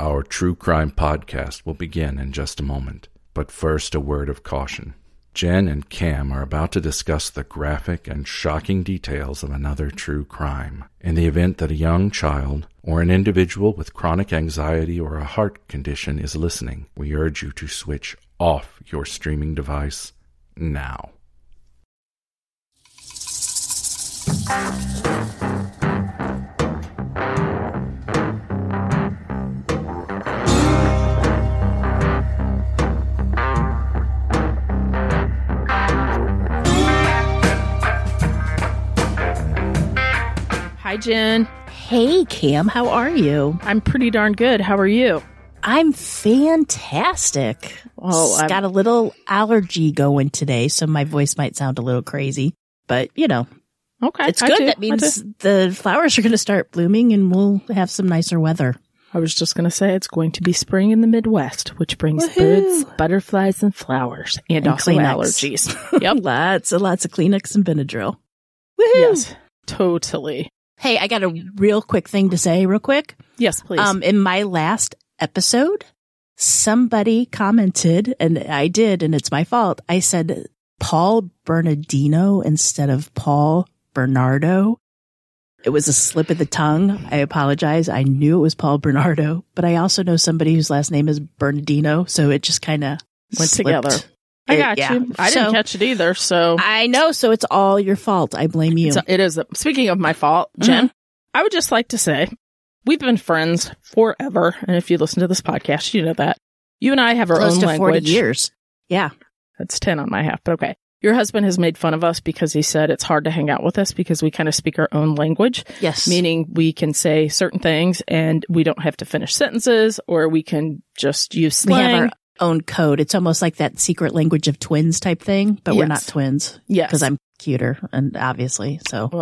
Our true crime podcast will begin in just a moment, but first a word of caution. Jen and Cam are about to discuss the graphic and shocking details of another true crime. In the event that a young child or an individual with chronic anxiety or a heart condition is listening, we urge you to switch off your streaming device now. Hi, Jen. Hey, Cam. How are you? I'm pretty darn good. How are you? I'm fantastic. Oh, got a little allergy going today, so my voice might sound a little crazy. But, you know, okay, it's good. That means the flowers are going to start blooming and we'll have some nicer weather. I was just going to say it's going to be spring in the Midwest, which brings birds, butterflies, and flowers, and also Kleenex. allergies. Yep. lots of Kleenex and Benadryl. Woohoo! Yes, totally. Hey, I got a real quick thing to say real quick. Yes, please. In my last episode, somebody commented, and I did, and it's my fault. I said Paul Bernardino instead of Paul Bernardo. It was a slip of the tongue. I apologize. I knew it was Paul Bernardo, but I also know somebody whose last name is Bernardino, so it just kind of went together. I got you. I didn't catch it either, so. I know, so it's all your fault. I blame you. It is. Speaking of my fault, Jen, I would just like to say, we've been friends forever, and if you listen to this podcast, you know that. You and I have our Close own to language. 40 years. Yeah. That's 10 on my half, but okay. Your husband has made fun of us because he said it's hard to hang out with us because we kind of speak our own language. Yes. Meaning we can say certain things and we don't have to finish sentences, or we can just use slang. We have our own code. It's almost like that secret language of twins type thing, but we're not twins. Yes. Because I'm cuter, and obviously,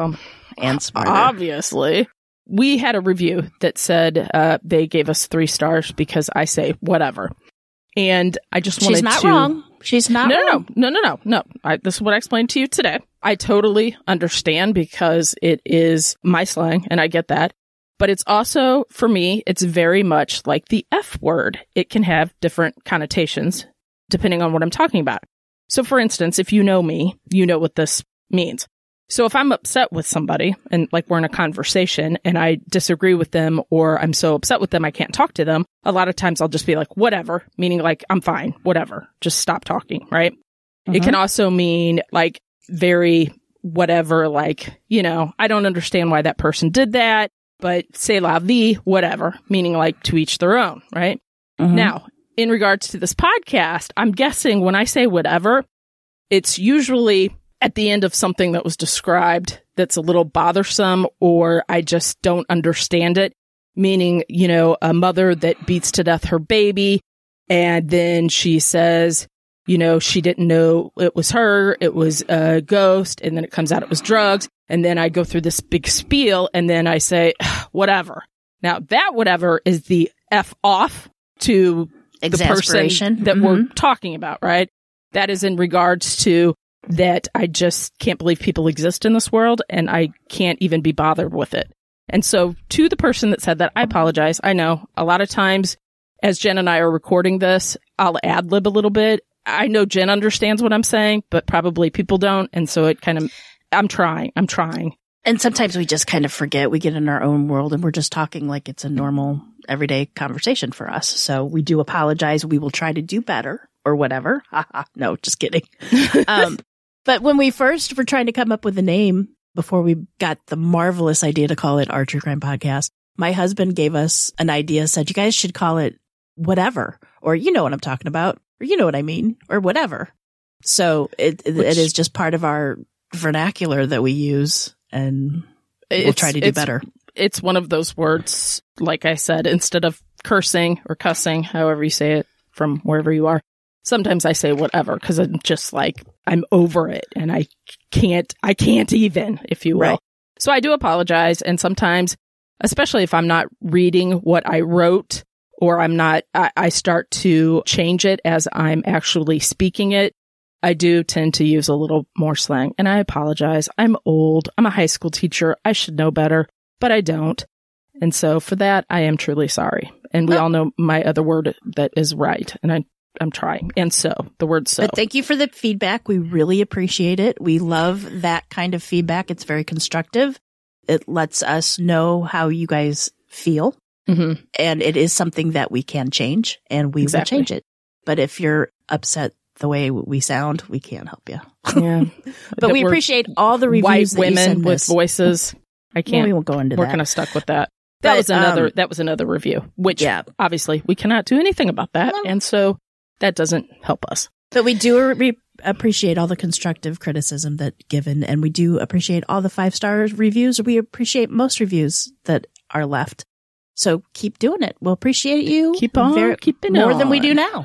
and smarter. Obviously. We had a review that said they gave us 3 stars because I say whatever. And I just wanted to... She's not wrong. She's not wrong. No. This is what I explained to you today. I totally understand because it is my slang, and I get that. But it's also, for me, it's very much like the F word. It can have different connotations depending on what I'm talking about. So, for instance, if you know me, you know what this means. So if I'm upset with somebody and like we're in a conversation and I disagree with them, or I'm so upset with them I can't talk to them, a lot of times I'll just be like, whatever, meaning like, I'm fine, whatever, just stop talking, right? It can also mean like very whatever, like, you know, I don't understand why that person did that. But c'est la vie, whatever, meaning like to each their own, right? Now, in regards to this podcast, I'm guessing when I say whatever, it's usually at the end of something that was described that's a little bothersome, or I just don't understand it, meaning, you know, a mother that beats to death her baby, and then she says, you know, she didn't know it was her, it was a ghost, and then it comes out it was drugs. And then I go through this big spiel, and then I say, whatever. Now, that whatever is the F off to the person that we're talking about, right? That is in regards to that I just can't believe people exist in this world, and I can't even be bothered with it. And so, to the person that said that, I apologize. I know a lot of times, as Jen and I are recording this, I'll ad-lib a little bit. I know Jen understands what I'm saying, but probably people don't, and so it kind of... I'm trying. And sometimes we just kind of forget. We get in our own world and we're just talking like it's a normal, everyday conversation for us. So we do apologize. We will try to do better or whatever. No, just kidding. But when we first were trying to come up with a name before we got the marvelous idea to call it Our True Crime Podcast, my husband gave us an idea, said, you guys should call it whatever, or you know what I'm talking about, or you know what I mean, or whatever. So it is just part of our vernacular that we use, and we'll try to do better. It's one of those words, like I said, instead of cursing or cussing, however you say it from wherever you are, sometimes I say whatever because I'm just like, I'm over it and I can't even, if you will. Right. So I do apologize. And sometimes, especially if I'm not reading what I wrote, or I start to change it as I'm actually speaking it, I do tend to use a little more slang, and I apologize. I'm old. I'm a high school teacher. I should know better, but I don't. And so for that, I am truly sorry. And we all know my other word that is right. And I'm trying. And so, the word so. But thank you for the feedback. We really appreciate it. We love that kind of feedback. It's very constructive. It lets us know how you guys feel. Mm-hmm. And it is something that we can change, and we will change it. But if you're upset the way we sound, we can't help you. Yeah. But we appreciate all the reviews. White women with voices. I can't. We won't go into that. We're kind of stuck with that. That was another review, which obviously we cannot do anything about that. No. And so that doesn't help us. But we do appreciate all the constructive criticism that given, and we do appreciate all the 5-star reviews. We appreciate most reviews that are left. So keep doing it. We'll appreciate you. Keep on. Keeping more than we do now.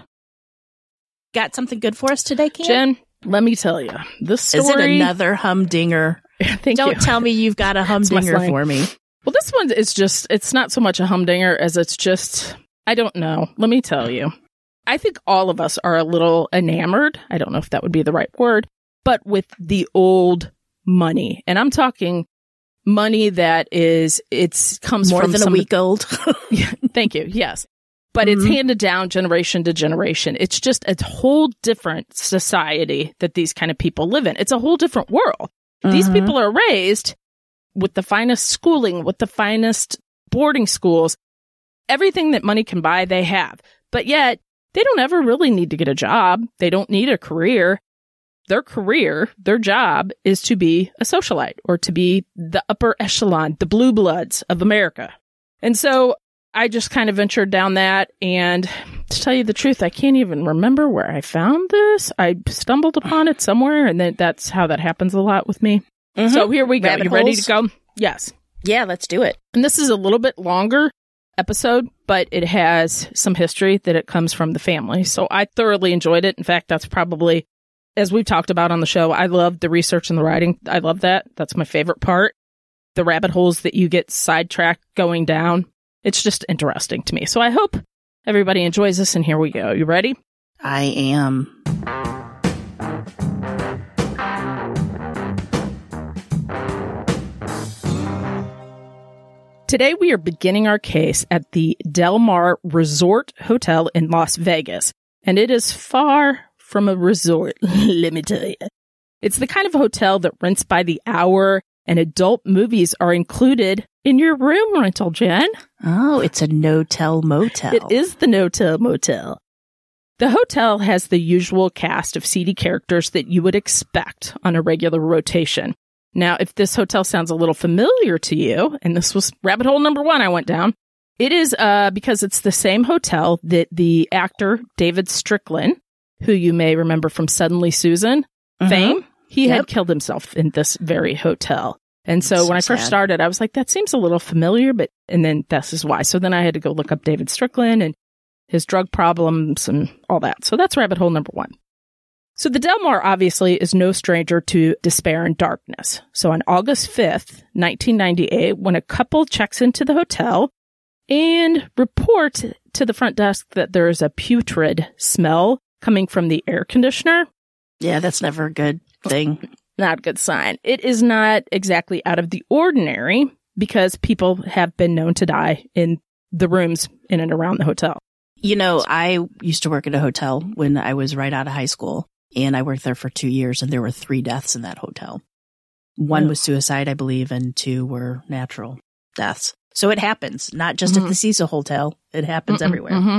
Got something good for us today, Kim? Jen, let me tell you. This story. Is it another humdinger? Don't tell me you've got a humdinger for me. Well, this one is just, it's not so much a humdinger as it's just, I don't know. Let me tell you. I think all of us are a little enamored. I don't know if that would be the right word, but with the old money. And I'm talking money that comes more from than a week old. Yeah, thank you. Yes. But it's handed down generation to generation. It's just a whole different society that these kind of people live in. It's a whole different world. These people are raised with the finest schooling, with the finest boarding schools. Everything that money can buy, they have. But yet, they don't ever really need to get a job. They don't need a career. Their job is to be a socialite or to be the upper echelon, the blue bloods of America. And so I just kind of ventured down that. And to tell you the truth, I can't even remember where I found this. I stumbled upon it somewhere, and then that's how that happens a lot with me. So here we go. Rabbit You ready holes? to go? Yes. Yeah, let's do it. And this is a little bit longer episode, but it has some history that it comes from the family. So I thoroughly enjoyed it. In fact, that's probably, as we've talked about on the show, I love the research and the writing. I love that. That's my favorite part. The rabbit holes that you get sidetracked going down. It's just interesting to me. So I hope everybody enjoys this, and here we go. You ready? I am. Today, we are beginning our case at the Del Mar Resort Hotel in Las Vegas, and it is far from a resort, let me tell you. It's the kind of hotel that rents by the hour, and adult movies are included in your room rental, Jen. Oh, it's a no-tell motel. It is the no-tell motel. The hotel has the usual cast of seedy characters that you would expect on a regular rotation. Now, if this hotel sounds a little familiar to you, and this was rabbit hole number 1 I went down, it is because it's the same hotel that the actor David Strickland, who you may remember from Suddenly Susan fame, he had killed himself in this very hotel. And so when I first started, I was like, that seems a little familiar, and then this is why. So then I had to go look up David Strickland and his drug problems and all that. So that's rabbit hole number 1. So the Del Mar obviously is no stranger to despair and darkness. So on August 5th, 1998, when a couple checks into the hotel and report to the front desk that there is a putrid smell coming from the air conditioner. Yeah, that's never a good thing. Not a good sign. It is not exactly out of the ordinary because people have been known to die in the rooms in and around the hotel. You know, I used to work at a hotel when I was right out of high school. And I worked there for 2 years, and there were 3 deaths in that hotel. 1 was suicide, I believe, and 2 were natural deaths. So it happens, not just at the Cecil Hotel. It happens everywhere.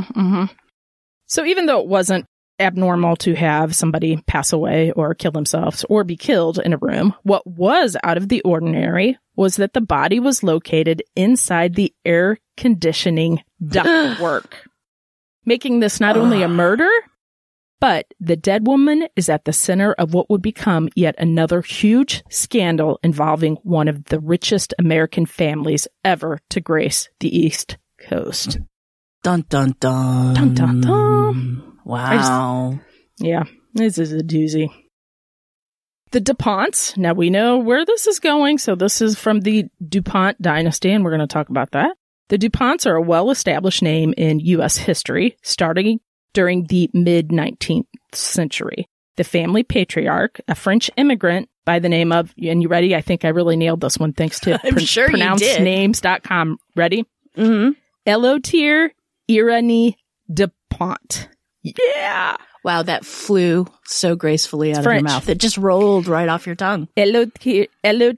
So even though it wasn't abnormal to have somebody pass away or kill themselves or be killed in a room, what was out of the ordinary was that the body was located inside the air conditioning ductwork, making this not only a murder, but the dead woman is at the center of what would become yet another huge scandal involving one of the richest American families ever to grace the East Coast. Dun, dun, dun. Dun, dun, dun. Wow. Yeah, this is a doozy. The DuPonts. Now we know where this is going. So this is from the DuPont dynasty, and we're going to talk about that. The DuPonts are a well-established name in U.S. history, starting during the mid-19th century. the family patriarch, a French immigrant by the name of, and you ready? I think I really nailed this one thanks to I'm sure you did. pronouncenames.com. Ready? Mm-hmm. Eleuthère Irénée Dupont. Yeah. Wow, that flew so gracefully out of your mouth. It just rolled right off your tongue. Eleuthère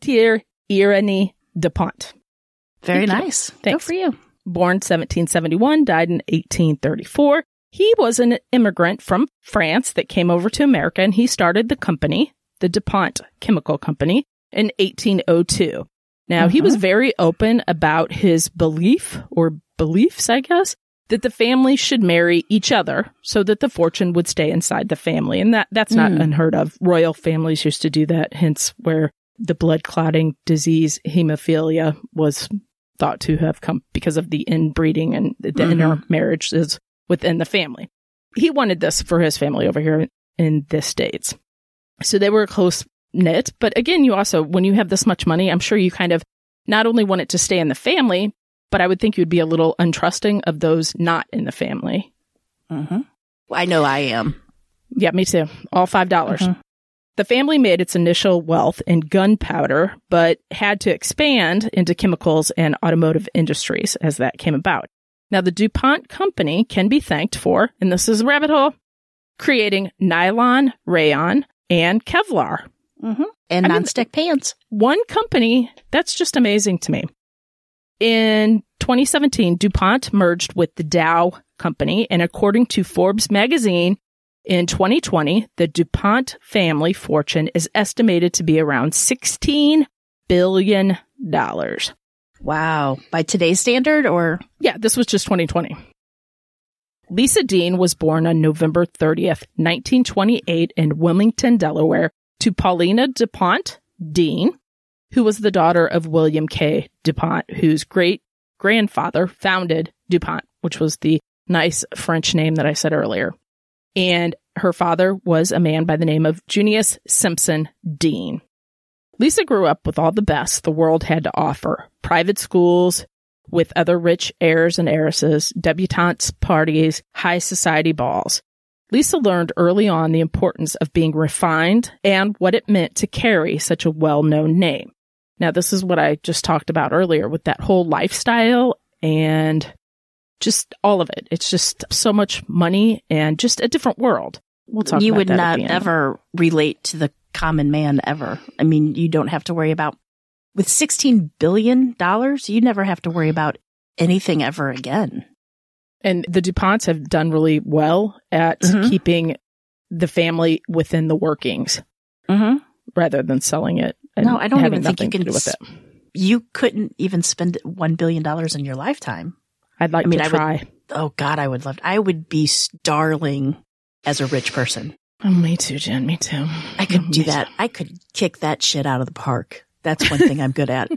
Irénée Dupont. Very nice. Thanks. Go for you. Born 1771, died in 1834. He was an immigrant from France that came over to America, and he started the company, the DuPont Chemical Company, in 1802. Now, he was very open about his beliefs, I guess, that the family should marry each other so that the fortune would stay inside the family. And that's not unheard of. Royal families used to do that, hence where the blood clotting disease, hemophilia, was thought to have come because of the inbreeding and the intermarriages within the family. He wanted this for his family over here in the States. So they were close knit. But again, you also, when you have this much money, I'm sure you kind of not only want it to stay in the family, but I would think you'd be a little untrusting of those not in the family. Mm-hmm. I know I am. Yeah, me too. All $5. Mm-hmm. The family made its initial wealth in gunpowder, but had to expand into chemicals and automotive industries as that came about. Now, the DuPont company can be thanked for, and this is a rabbit hole, creating nylon, rayon, and Kevlar. Mm-hmm. And nonstick pans. One company, that's just amazing to me. In 2017, DuPont merged with the Dow Company, and according to Forbes magazine, in 2020, the DuPont family fortune is estimated to be around $16 billion. Wow. By today's standard, or? Yeah, this was just 2020. Lisa Dean was born on November 30th, 1928 in Wilmington, Delaware, to Paulina DuPont Dean, who was the daughter of William K. DuPont, whose great-grandfather founded DuPont, which was the nice French name that I said earlier. And her father was a man by the name of Junius Simpson Dean. Lisa grew up with all the best the world had to offer. Private schools with other rich heirs and heiresses, debutantes parties, high society balls. Lisa learned early on the importance of being refined and what it meant to carry such a well-known name. Now, this is what I just talked about earlier with that whole lifestyle and just all of it. It's just so much money and just a different world. We'll talk you about would that not ever relate to the common man ever. I mean, you don't have to worry about, with $16 billion, you never have to worry about anything ever again. And the DuPonts have done really well at keeping the family within the workings rather than selling it. No, I don't even think you can do with it. You couldn't even spend $1 billion in your lifetime. I'd like to try. Oh God, I would be starling as a rich person. Oh, me too, Jen. Me too. I could do that. I could kick that shit out of the park. That's one thing I'm good at.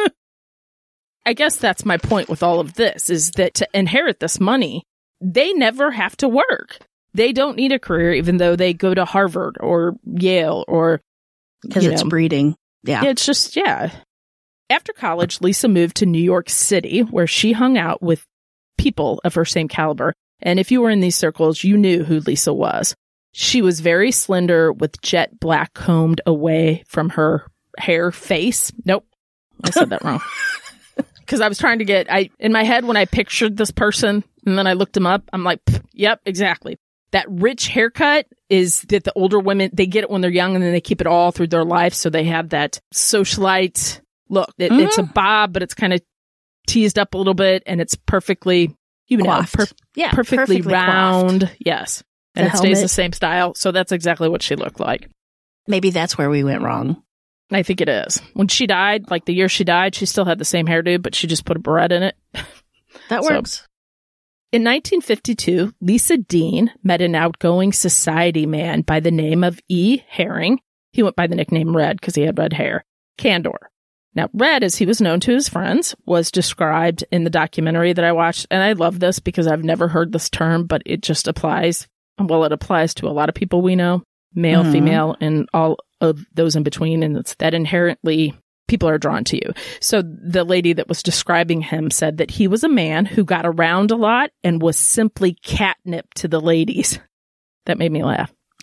I guess that's my point with all of this, is that to inherit this money, they never have to work. They don't need a career, even though they go to Harvard or Yale or... Because it's breeding. Yeah. It's just, yeah. After college, Lisa moved to New York City, where she hung out with people of her same caliber. And if you were in these circles, you knew who Lisa was. She was very slender with jet black combed away from her hair face. Nope. I said that wrong. Because I was trying to get, in my head, when I pictured this person and then I looked him up, I'm like, yep, exactly. That rich haircut is that the older women, they get it when they're young and then they keep it all through their life. So they have that socialite look. It's a bob, but it's kind of teased up a little bit and it's perfectly, perfectly round. Coiffed. Yes. And it stays the same style. So that's exactly what she looked like. Maybe that's where we went wrong. I think it is. When she died, like the year she died, she still had the same hairdo, but she just put a beret in it. That works. In 1952, Lisa Dean met an outgoing society man by the name of E. Herring. He went by the nickname Red because he had red hair. Candor. Now, Red, as he was known to his friends, was described in the documentary that I watched. And I love this because I've never heard this term, but it just applies. Well, it applies to a lot of people we know, male, female, and all of those in between. And it's that inherently people are drawn to you. So the lady that was describing him said that he was a man who got around a lot and was simply catnip to the ladies. That made me laugh.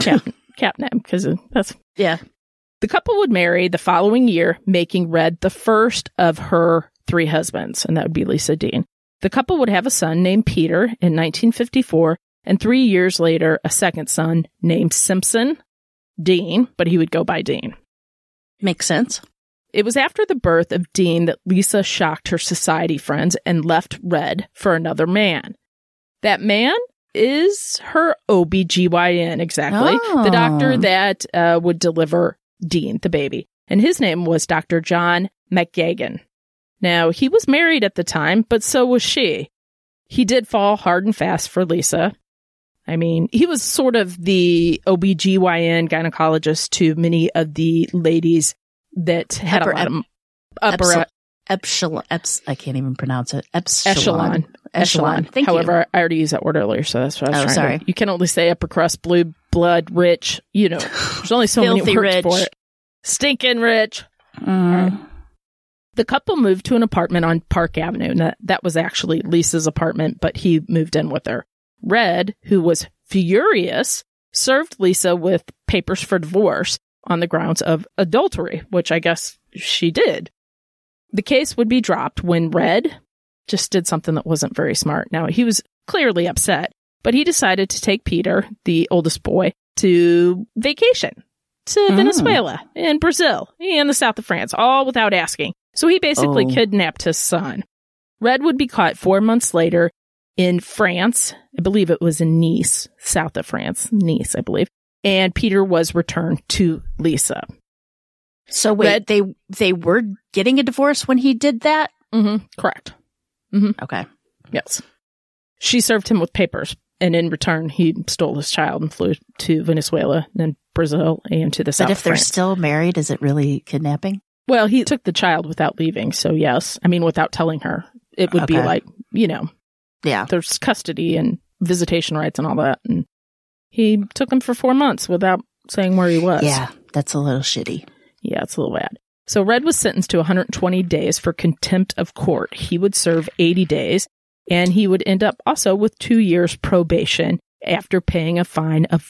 cat name because that's... Yeah. The couple would marry the following year, making Red the first of her 3 husbands, and that would be Lisa Dean. The couple would have a son named Peter in 1954, and 3 years later, a second son named Simpson Dean, but he would go by Dean. Makes sense. It was after the birth of Dean that Lisa shocked her society friends and left Red for another man. That man is her OBGYN, exactly. Oh. The doctor that would deliver Dean, the baby. And his name was Dr. John McGagan. Now, he was married at the time, but so was she. He did fall hard and fast for Lisa. I mean, he was sort of the OBGYN gynecologist to many of the ladies that had a lot of I can't even pronounce it. Echelon. Thank However, you. I already used that word earlier, so that's what I was trying sorry. to... You can only say upper crust, blue blood, rich. You know, there's only so many Filthy words rich. for it. Stinking rich. Right. The couple moved to an apartment on Park Avenue. And that was actually Lisa's apartment, but he moved in with her. Red, who was furious, served Lisa with papers for divorce on the grounds of adultery, which I guess she did. The case would be dropped when Red just did something that wasn't very smart. Now, he was clearly upset, but he decided to take Peter, the oldest boy, to vacation to Venezuela and Brazil and the south of France, all without asking. So he basically kidnapped his son. Red would be caught 4 months later in France. I believe it was in Nice, south of France. Nice, I believe. And Peter was returned to Lisa. So wait, they were getting a divorce when he did that? Mm-hmm. Correct. Mm-hmm. Okay. Yes. She served him with papers, and in return, he stole his child and flew to Venezuela, then Brazil, and to the south But if of they're France. still married, is it really kidnapping? Well, he took the child without leaving, so yes. I mean, without telling her. It would be like, you know, Yeah. there's custody and visitation rights and all that. And he took him for 4 months without saying where he was. Yeah, that's a little shitty. Yeah, it's a little bad. So Red was sentenced to 120 days for contempt of court. He would serve 80 days, and he would end up also with 2 years probation after paying a fine of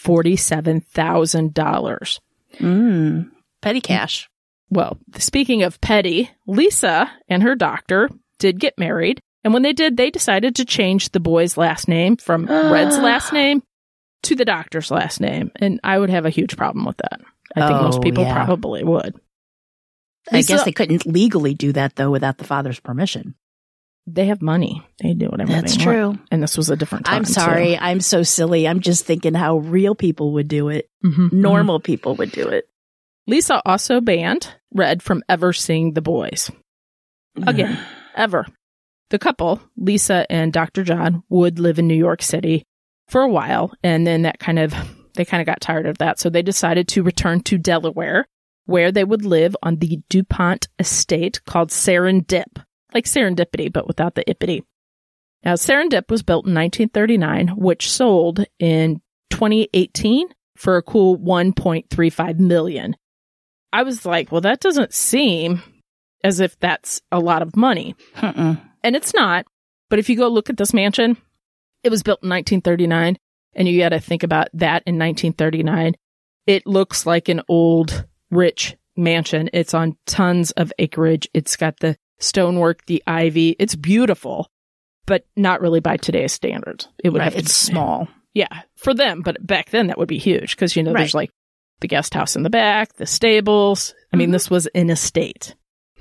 $47,000. Petty cash. Well, speaking of petty, Lisa and her doctor did get married. And when they did, they decided to change the boy's last name from Red's last name to the doctor's last name. And I would have a huge problem with that. I think most people probably would. I guess they couldn't legally do that, though, without the father's permission. They have money. They do whatever That's they true. want. And this was a different time. I'm sorry. I'm so silly. I'm just thinking how real people would do it. Normal people would do it. Lisa also banned Red from ever seeing the boys. Again, ever. The couple, Lisa and Dr. John, would live in New York City for a while, and then they kind of got tired of that, so they decided to return to Delaware, where they would live on the DuPont estate called Serendip, like serendipity, but without the ippity. Now, Serendip was built in 1939, which sold in 2018 for a cool $1.35 million. I was like, well, that doesn't seem as if that's a lot of money. And it's not. But if you go look at this mansion, it was built in 1939. And you got to think about that in 1939. It looks like an old, rich mansion. It's on tons of acreage. It's got the stonework, the ivy. It's beautiful, but not really by today's standards. It would have to, it's small. Yeah, for them. But back then, that would be huge because, you know, there's like the guest house in the back, the stables. I mean, this was an estate.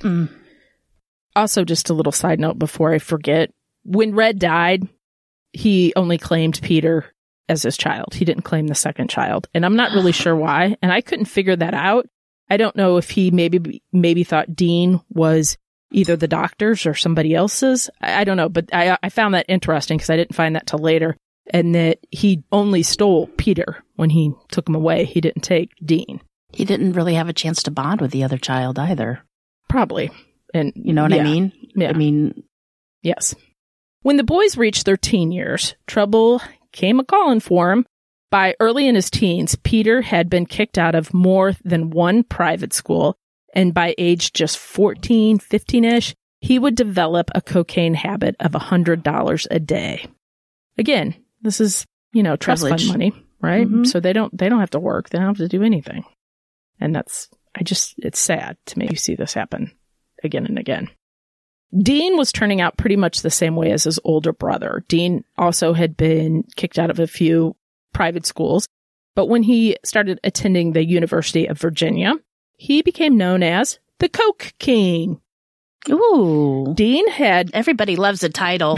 Also, just a little side note before I forget. When Red died, he only claimed Peter as his child. He didn't claim the second child. And I'm not really sure why. And I couldn't figure that out. I don't know if he maybe thought Dean was either the doctor's or somebody else's. I don't know. But I found that interesting because I didn't find that till later. And that he only stole Peter when he took him away. He didn't take Dean. He didn't really have a chance to bond with the other child either. Probably. And you know what I mean? Yeah. I mean, yes. When the boys reached their teen years, trouble came a-calling for him. By early in his teens, Peter had been kicked out of more than one private school, and by age just 14, 15-ish, he would develop a cocaine habit of $100 a day. Again, this is, you know, trust fund money. right? Mhm. So they don't have to work. They don't have to do anything. And it's sad to me. You see this happen again and again. Dean was turning out pretty much the same way as his older brother. Dean also had been kicked out of a few private schools, but when he started attending the University of Virginia, he became known as the Coke King. Ooh. Dean had Everybody loves a title.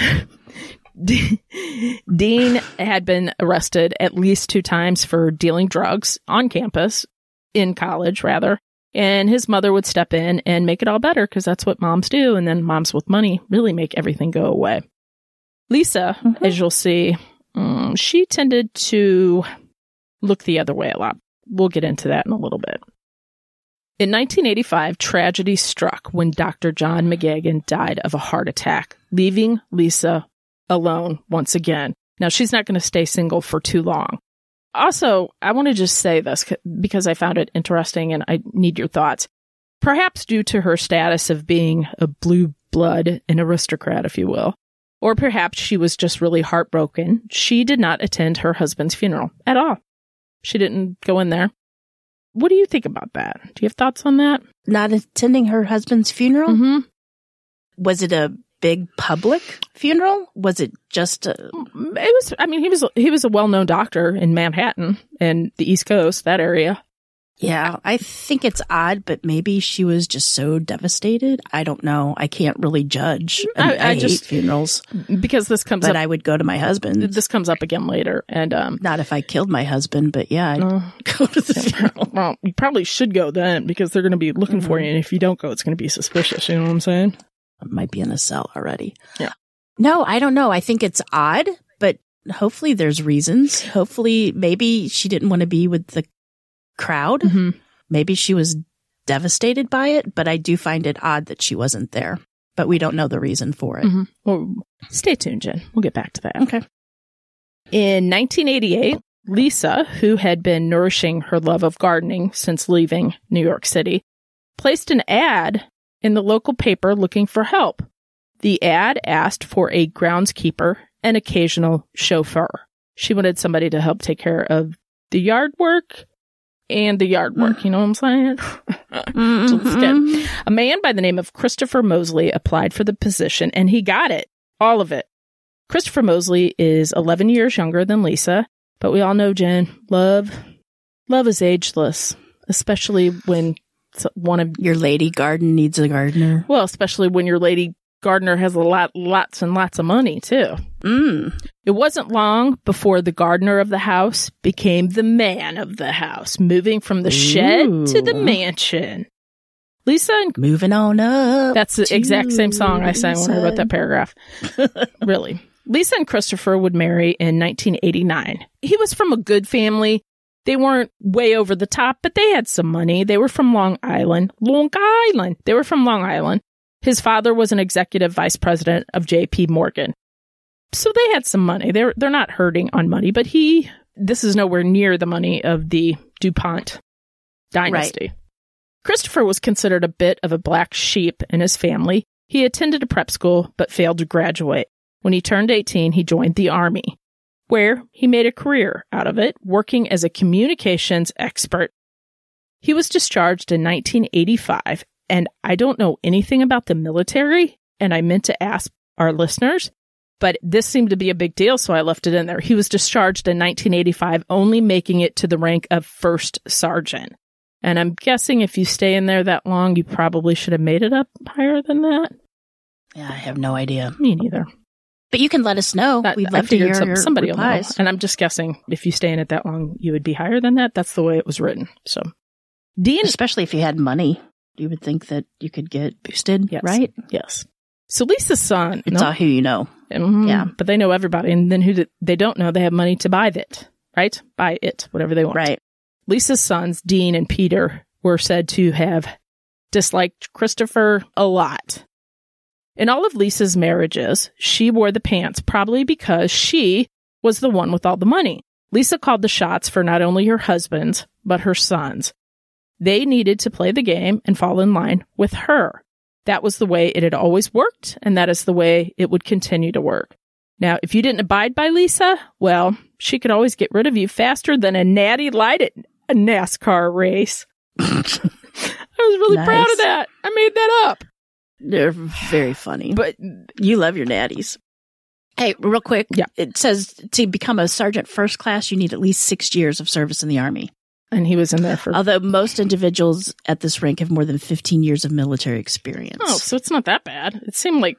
Dean had been arrested at least 2 times for dealing drugs on campus, in college rather, and his mother would step in and make it all better because that's what moms do, and then moms with money really make everything go away. Lisa, as you'll see, she tended to look the other way a lot. We'll get into that in a little bit. In 1985, tragedy struck when Dr. John McGagan died of a heart attack, leaving Lisa alone once again. Now, she's not going to stay single for too long. Also, I want to just say this because I found it interesting and I need your thoughts. Perhaps due to her status of being a blue blood, an aristocrat, if you will, or perhaps she was just really heartbroken, she did not attend her husband's funeral at all. She didn't go in there. What do you think about that? Do you have thoughts on that? Not attending her husband's funeral? Mm-hmm. Was it a big public funeral? Was it just a... It was, I mean, he was a well-known doctor in Manhattan and the East Coast, that area. Yeah, I think it's odd, but maybe she was just so devastated. I don't know. I can't really judge. I hate funerals. Because this comes but up. I would go to my husband. This comes up again later. And not if I killed my husband, but yeah, I'd go to the funeral. Well, you probably should go then because they're going to be looking for you. And if you don't go, it's going to be suspicious. You know what I'm saying? I might be in a cell already. Yeah. No, I don't know. I think it's odd, but hopefully there's reasons. Hopefully maybe she didn't want to be with the crowd. Mm-hmm. Maybe she was devastated by it, but I do find it odd that she wasn't there. But we don't know the reason for it. Mm-hmm. Well, stay tuned, Jen. We'll get back to that. Okay. In 1988, Lisa, who had been nourishing her love of gardening since leaving New York City, placed an ad in the local paper looking for help. The ad asked for a groundskeeper and occasional chauffeur. She wanted somebody to help take care of the yard work and the yard work. You know what I'm saying? Mm-hmm. A man by the name of Christopher Mosley applied for the position, and he got it. All of it. Christopher Mosley is 11 years younger than Lisa, but we all know, Jen, love is ageless, especially when one of your lady garden needs a gardener. Well, especially when your lady gardener has lots and lots of money, too. It wasn't long before the gardener of the house became the man of the house, moving from the shed to the mansion. Lisa and... Moving on up. That's the exact same song I sang when I wrote that paragraph. Really. Lisa and Christopher would marry in 1989. He was from a good family. They weren't way over the top, but they had some money. They were from Long Island. They were from Long Island. His father was an executive vice president of J.P. Morgan. So they had some money. They're not hurting on money, but this is nowhere near the money of the DuPont dynasty. Right. Christopher was considered a bit of a black sheep in his family. He attended a prep school, but failed to graduate. When he turned 18, he joined the Army, where he made a career out of it, working as a communications expert. He was discharged in 1985, and I don't know anything about the military, and I meant to ask our listeners, but this seemed to be a big deal, so I left it in there. He was discharged in 1985, only making it to the rank of first sergeant. And I'm guessing if you stay in there that long, you probably should have made it up higher than that. Yeah, I have no idea. Me neither. But you can let us know. We'd love to hear your somebody replies. Will know. And I'm just guessing if you stay in it that long, you would be higher than that. That's the way it was written. So, Dean, especially if you had money, you would think that you could get boosted, yes. Right? Yes. So Lisa's son. It's all who you know. Mm-hmm. Yeah. But they know everybody. And then who they don't know, they have money to buy it, right? Buy it, whatever they want. Right. Lisa's sons, Dean and Peter, were said to have disliked Christopher a lot. In all of Lisa's marriages, she wore the pants, probably because she was the one with all the money. Lisa called the shots for not only her husbands, but her sons. They needed to play the game and fall in line with her. That was the way it had always worked, and that is the way it would continue to work. Now, if you didn't abide by Lisa, well, she could always get rid of you faster than a natty light at a NASCAR race. I was really proud of that. I made that up. They're very funny. But you love your natties. Hey, real quick. Yeah. It says to become a sergeant first class, you need at least 6 years of service in the Army. And he was in there for... Although most individuals at this rank have more than 15 years of military experience. Oh, so it's not that bad. It seemed like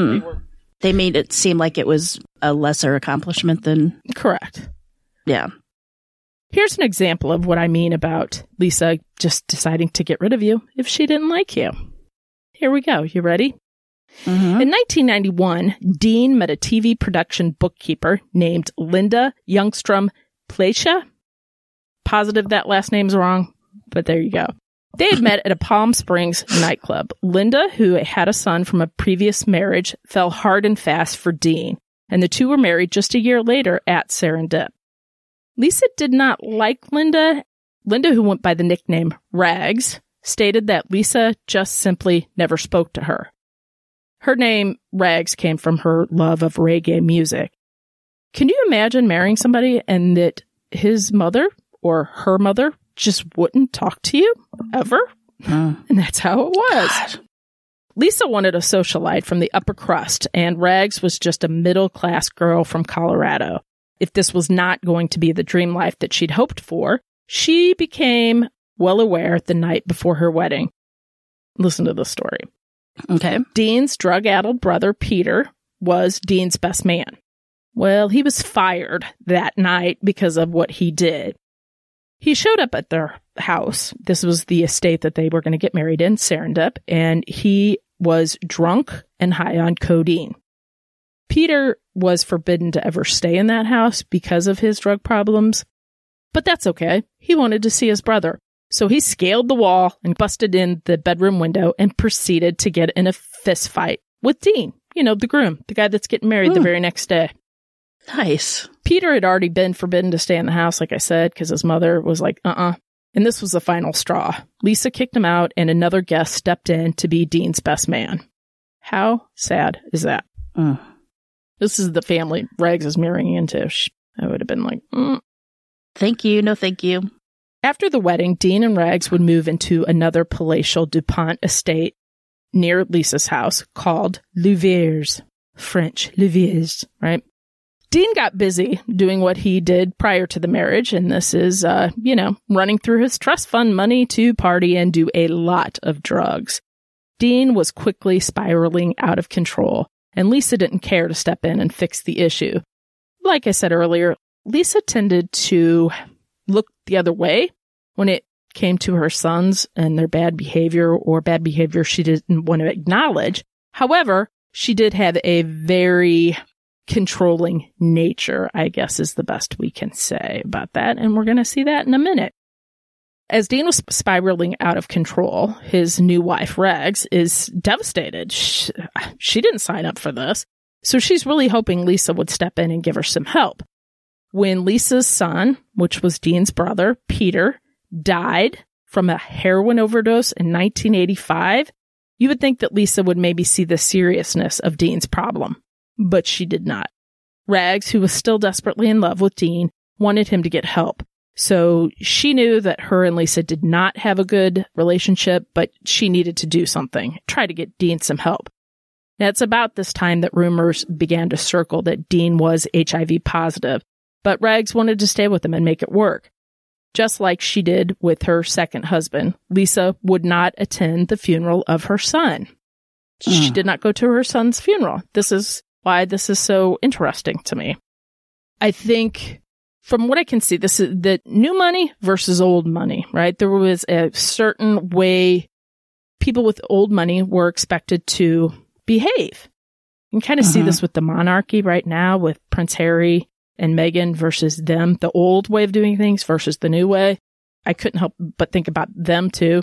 they made it seem like it was a lesser accomplishment than... Correct. Yeah. Here's an example of what I mean about Lisa just deciding to get rid of you if she didn't like you. Here we go. You ready? Mm-hmm. In 1991, Dean met a TV production bookkeeper named Linda Youngstrom Pleisha. Positive that last name's wrong, but there you go. They had met at a Palm Springs nightclub. Linda, who had a son from a previous marriage, fell hard and fast for Dean, and the two were married just a year later at Serendip. Lisa did not like Linda. Linda, who went by the nickname Rags, stated that Lisa just simply never spoke to her. Her name, Rags, came from her love of reggae music. Can you imagine marrying somebody and that his mother or her mother just wouldn't talk to you ever? And that's how it was. God. Lisa wanted a socialite from the upper crust, and Rags was just a middle-class girl from Colorado. If this was not going to be the dream life that she'd hoped for, she became well aware the night before her wedding. Listen to the story. Okay. Dean's drug-addled brother, Peter, was Dean's best man. Well, he was fired that night because of what he did. He showed up at their house. This was the estate that they were going to get married in, Serendip, and he was drunk and high on codeine. Peter was forbidden to ever stay in that house because of his drug problems, but that's okay. He wanted to see his brother. So he scaled the wall and busted in the bedroom window and proceeded to get in a fist fight with Dean, you know, the groom, the guy that's getting married the very next day. Nice. Peter had already been forbidden to stay in the house, like I said, because his mother was like, And this was the final straw. Lisa kicked him out, and another guest stepped in to be Dean's best man. How sad is that? This is the family Rags is marrying into. I would have been like, Thank you. No, thank you. After the wedding, Dean and Rags would move into another palatial DuPont estate near Lisa's house called Louviers. French, Louviers, right? Dean got busy doing what he did prior to the marriage, and this is, running through his trust fund money to party and do a lot of drugs. Dean was quickly spiraling out of control, and Lisa didn't care to step in and fix the issue. Like I said earlier, Lisa tended to look the other way when it came to her sons and their bad behavior or bad behavior she didn't want to acknowledge. However, she did have a very controlling nature, I guess is the best we can say about that. And we're going to see that in a minute. As Dean was spiraling out of control, his new wife, Rags, is devastated. She didn't sign up for this. So she's really hoping Lisa would step in and give her some help. When Lisa's son, which was Dean's brother, Peter, died from a heroin overdose in 1985, you would think that Lisa would maybe see the seriousness of Dean's problem. But she did not. Rags, who was still desperately in love with Dean, wanted him to get help. So she knew that her and Lisa did not have a good relationship, but she needed to do something, try to get Dean some help. Now, it's about this time that rumors began to circle that Dean was HIV positive, but Rags wanted to stay with him and make it work. Just like she did with her second husband, Lisa would not attend the funeral of her son. She did not go to her son's funeral. This is why this is so interesting to me. I think, from what I can see, this is the new money versus old money, right? There was a certain way people with old money were expected to behave. You can kind of see this with the monarchy right now with Prince Harry and Meghan versus them, the old way of doing things versus the new way. I couldn't help but think about them too.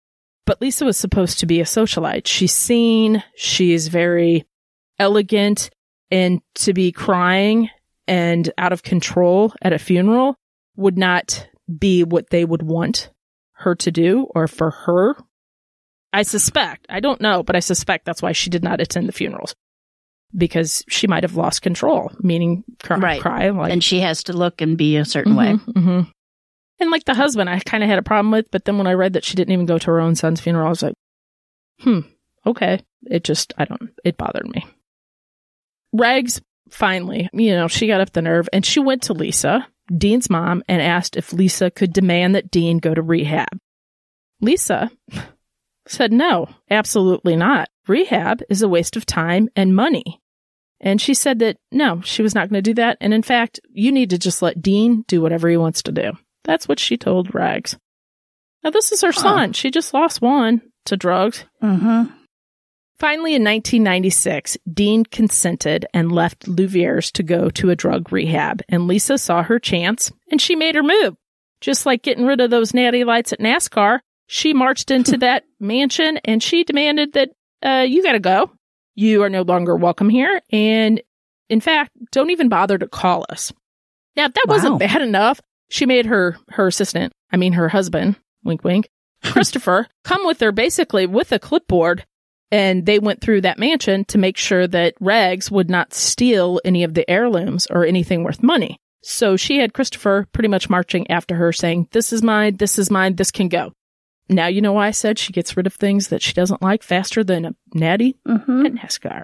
But Lisa was supposed to be a socialite. She's seen, she's very elegant, and to be crying and out of control at a funeral would not be what they would want her to do or for her. I suspect, I don't know, but I suspect that's why she did not attend the funerals. because she might have lost control, meaning cry. Like, and she has to look and be a certain way. Mm-hmm. And like the husband, I kind of had a problem with, but then when I read that she didn't even go to her own son's funeral, I was like, okay. It bothered me. Rags, finally, she got up the nerve and she went to Lisa, Dean's mom, and asked if Lisa could demand that Dean go to rehab. Lisa said, no, absolutely not. Rehab is a waste of time and money. And she said that, no, she was not going to do that. And in fact, you need to just let Dean do whatever he wants to do. That's what she told Rags. Now, this is her son. She just lost one to drugs. Mm-hmm. Finally, in 1996, Dean consented and left Louviers to go to a drug rehab. And Lisa saw her chance, and she made her move. Just like getting rid of those natty lights at NASCAR, she marched into that mansion, and she demanded that, you gotta go. You are no longer welcome here. And in fact, don't even bother to call us. Now, if that wasn't bad enough, she made her husband, wink, wink, Christopher, come with her basically with a clipboard. And they went through that mansion to make sure that Rags would not steal any of the heirlooms or anything worth money. So she had Christopher pretty much marching after her saying, this is mine, this can go. Now you know why I said she gets rid of things that she doesn't like faster than a natty at NASCAR.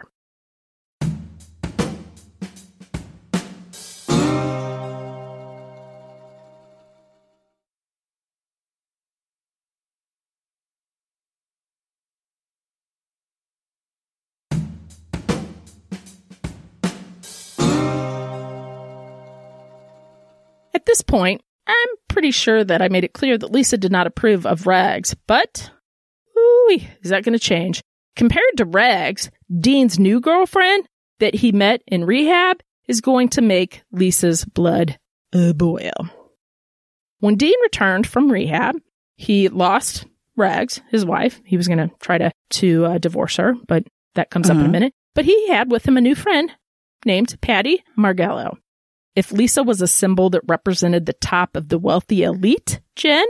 At this point, I'm pretty sure that I made it clear that Lisa did not approve of Rags, but is that going to change? Compared to Rags, Dean's new girlfriend that he met in rehab is going to make Lisa's blood boil. When Dean returned from rehab, he lost Rags, his wife. He was going to try to divorce her, but that comes up in a minute. But he had with him a new friend named Patty Margello. If Lisa was a symbol that represented the top of the wealthy elite, Jen,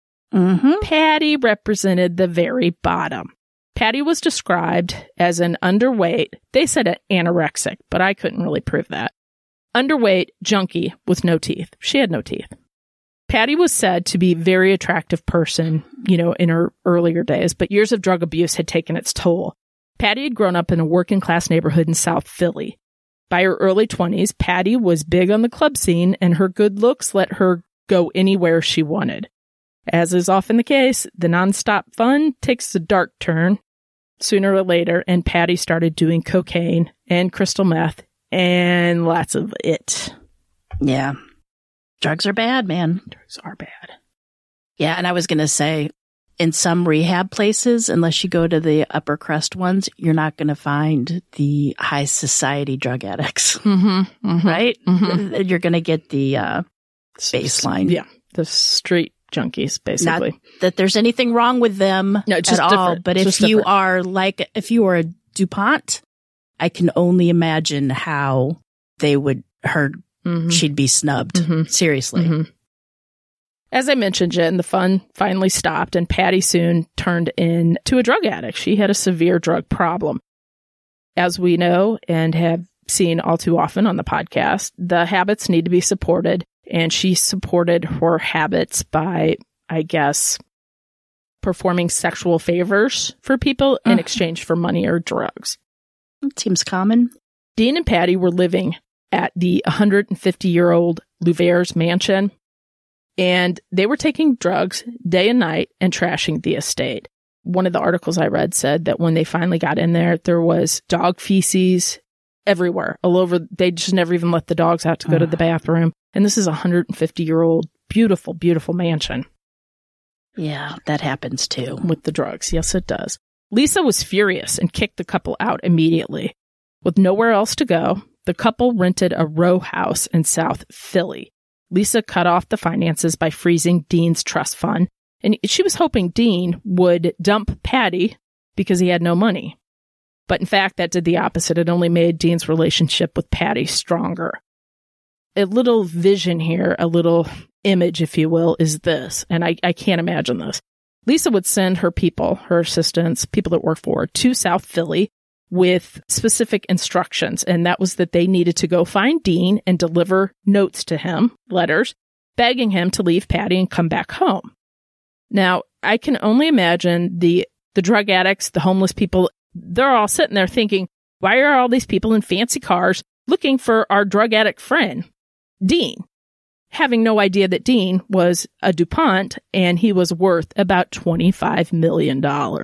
Patty represented the very bottom. Patty was described as an underweight, they said anorexic, but I couldn't really prove that. Underweight junkie with no teeth. She had no teeth. Patty was said to be a very attractive person, in her earlier days, but years of drug abuse had taken its toll. Patty had grown up in a working class neighborhood in South Philly. By her early 20s, Patty was big on the club scene, and her good looks let her go anywhere she wanted. As is often the case, the nonstop fun takes a dark turn sooner or later, and Patty started doing cocaine and crystal meth and lots of it. Yeah. Drugs are bad, man. Drugs are bad. Yeah, and I was going to say, in some rehab places, unless you go to the upper crust ones, you're not going to find the high society drug addicts, right? You're going to get the baseline. Yeah, the street junkies, basically. Not that there's anything wrong with them at all, but if you are a DuPont, I can only imagine how they would she'd be snubbed. Seriously. As I mentioned, Jen, the fun finally stopped, and Patty soon turned into a drug addict. She had a severe drug problem. As we know and have seen all too often on the podcast, the habits need to be supported, and she supported her habits by, I guess, performing sexual favors for people in exchange for money or drugs. It seems common. Dean and Patty were living at the 150-year-old Louviers mansion, and they were taking drugs day and night and trashing the estate. One of the articles I read said that when they finally got in there, there was dog feces everywhere, all over. They just never even let the dogs out to go to the bathroom. And this is a 150-year-old, beautiful, beautiful mansion. Yeah, that happens too. With the drugs. Yes, it does. Lisa was furious and kicked the couple out immediately. With nowhere else to go, the couple rented a row house in South Philly. Lisa cut off the finances by freezing Dean's trust fund, and she was hoping Dean would dump Patty because he had no money. But in fact, that did the opposite. It only made Dean's relationship with Patty stronger. A little vision here, a little image, if you will, is this, and I can't imagine this. Lisa would send her people, her assistants, people that work for her, to South Philly with specific instructions, and that was that they needed to go find Dean and deliver notes to him, letters, begging him to leave Patty and come back home. Now, I can only imagine the drug addicts, the homeless people, they're all sitting there thinking, why are all these people in fancy cars looking for our drug addict friend, Dean? Having no idea that Dean was a DuPont and he was worth about $25 million.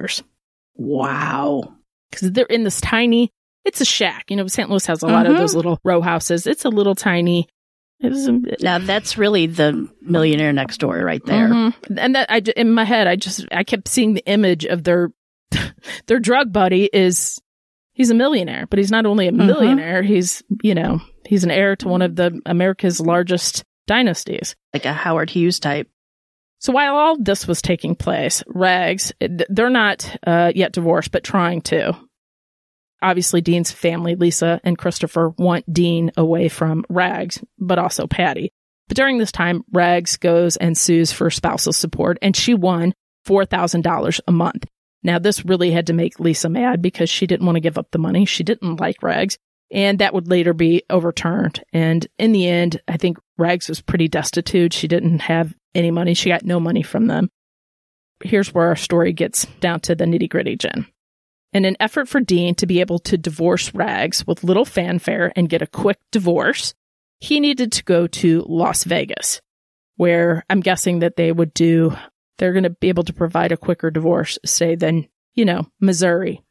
Wow. Because they're in this tiny, it's a shack. You know, St. Louis has a lot of those little row houses. It's a little tiny. Now that's really the millionaire next door right there. And that in my head, I kept seeing the image of their drug buddy he's a millionaire, but he's not only a millionaire, he's an heir to one of America's largest dynasties. Like a Howard Hughes type. So while all this was taking place, Rags, they're not yet divorced, but trying to. Obviously, Dean's family, Lisa and Christopher, want Dean away from Rags, but also Patty. But during this time, Rags goes and sues for spousal support, and she won $4,000 a month. Now, this really had to make Lisa mad because she didn't want to give up the money. She didn't like Rags, and that would later be overturned. And in the end, I think Rags was pretty destitute. She didn't have any money. She got no money from them. Here's where our story gets down to the nitty-gritty, Jen. In an effort for Dean to be able to divorce Rags with little fanfare and get a quick divorce, he needed to go to Las Vegas, where I'm guessing that they're going to be able to provide a quicker divorce, say, than, Missouri.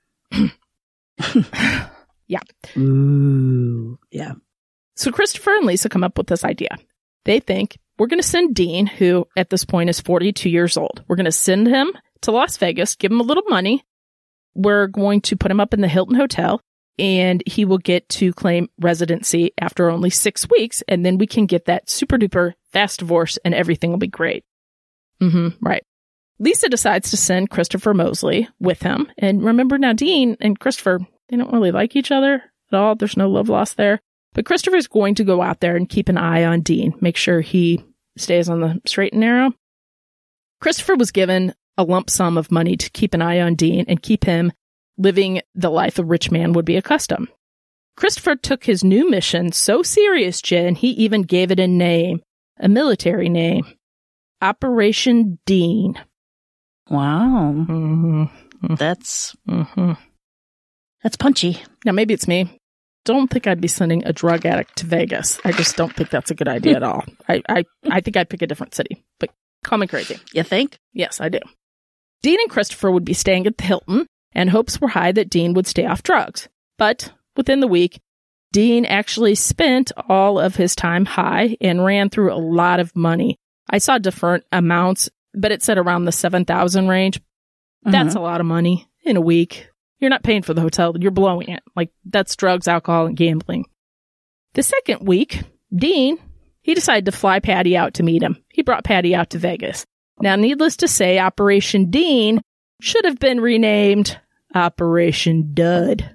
Yeah. Ooh, yeah. So Christopher and Lisa come up with this idea. They think, we're going to send Dean, who at this point is 42 years old. We're going to send him to Las Vegas, give him a little money. We're going to put him up in the Hilton Hotel, and he will get to claim residency after only 6 weeks, and then we can get that super duper fast divorce, and everything will be great. Right. Lisa decides to send Christopher Mosley with him. And remember now, Dean and Christopher, they don't really like each other at all. There's no love lost there. But Christopher's going to go out there and keep an eye on Dean, make sure he stays on the straight and narrow. Christopher was given a lump sum of money to keep an eye on Dean and keep him living the life a rich man would be accustomed. Christopher took his new mission so serious, Jen, he even gave it a name, a military name, Operation Dean. Wow. That's punchy. Now, maybe it's me. Don't think I'd be sending a drug addict to Vegas. I just don't think that's a good idea at all. I think I'd pick a different city, but call me crazy. You think? Yes, I do. Dean and Christopher would be staying at the Hilton, and hopes were high that Dean would stay off drugs. But within the week, Dean actually spent all of his time high and ran through a lot of money. I saw different amounts, but it said around the $7,000 range. That's a lot of money in a week. You're not paying for the hotel. You're blowing it. Like, that's drugs, alcohol, and gambling. The second week, Dean, he decided to fly Patty out to meet him. He brought Patty out to Vegas. Now, needless to say, Operation Dean should have been renamed Operation Dud.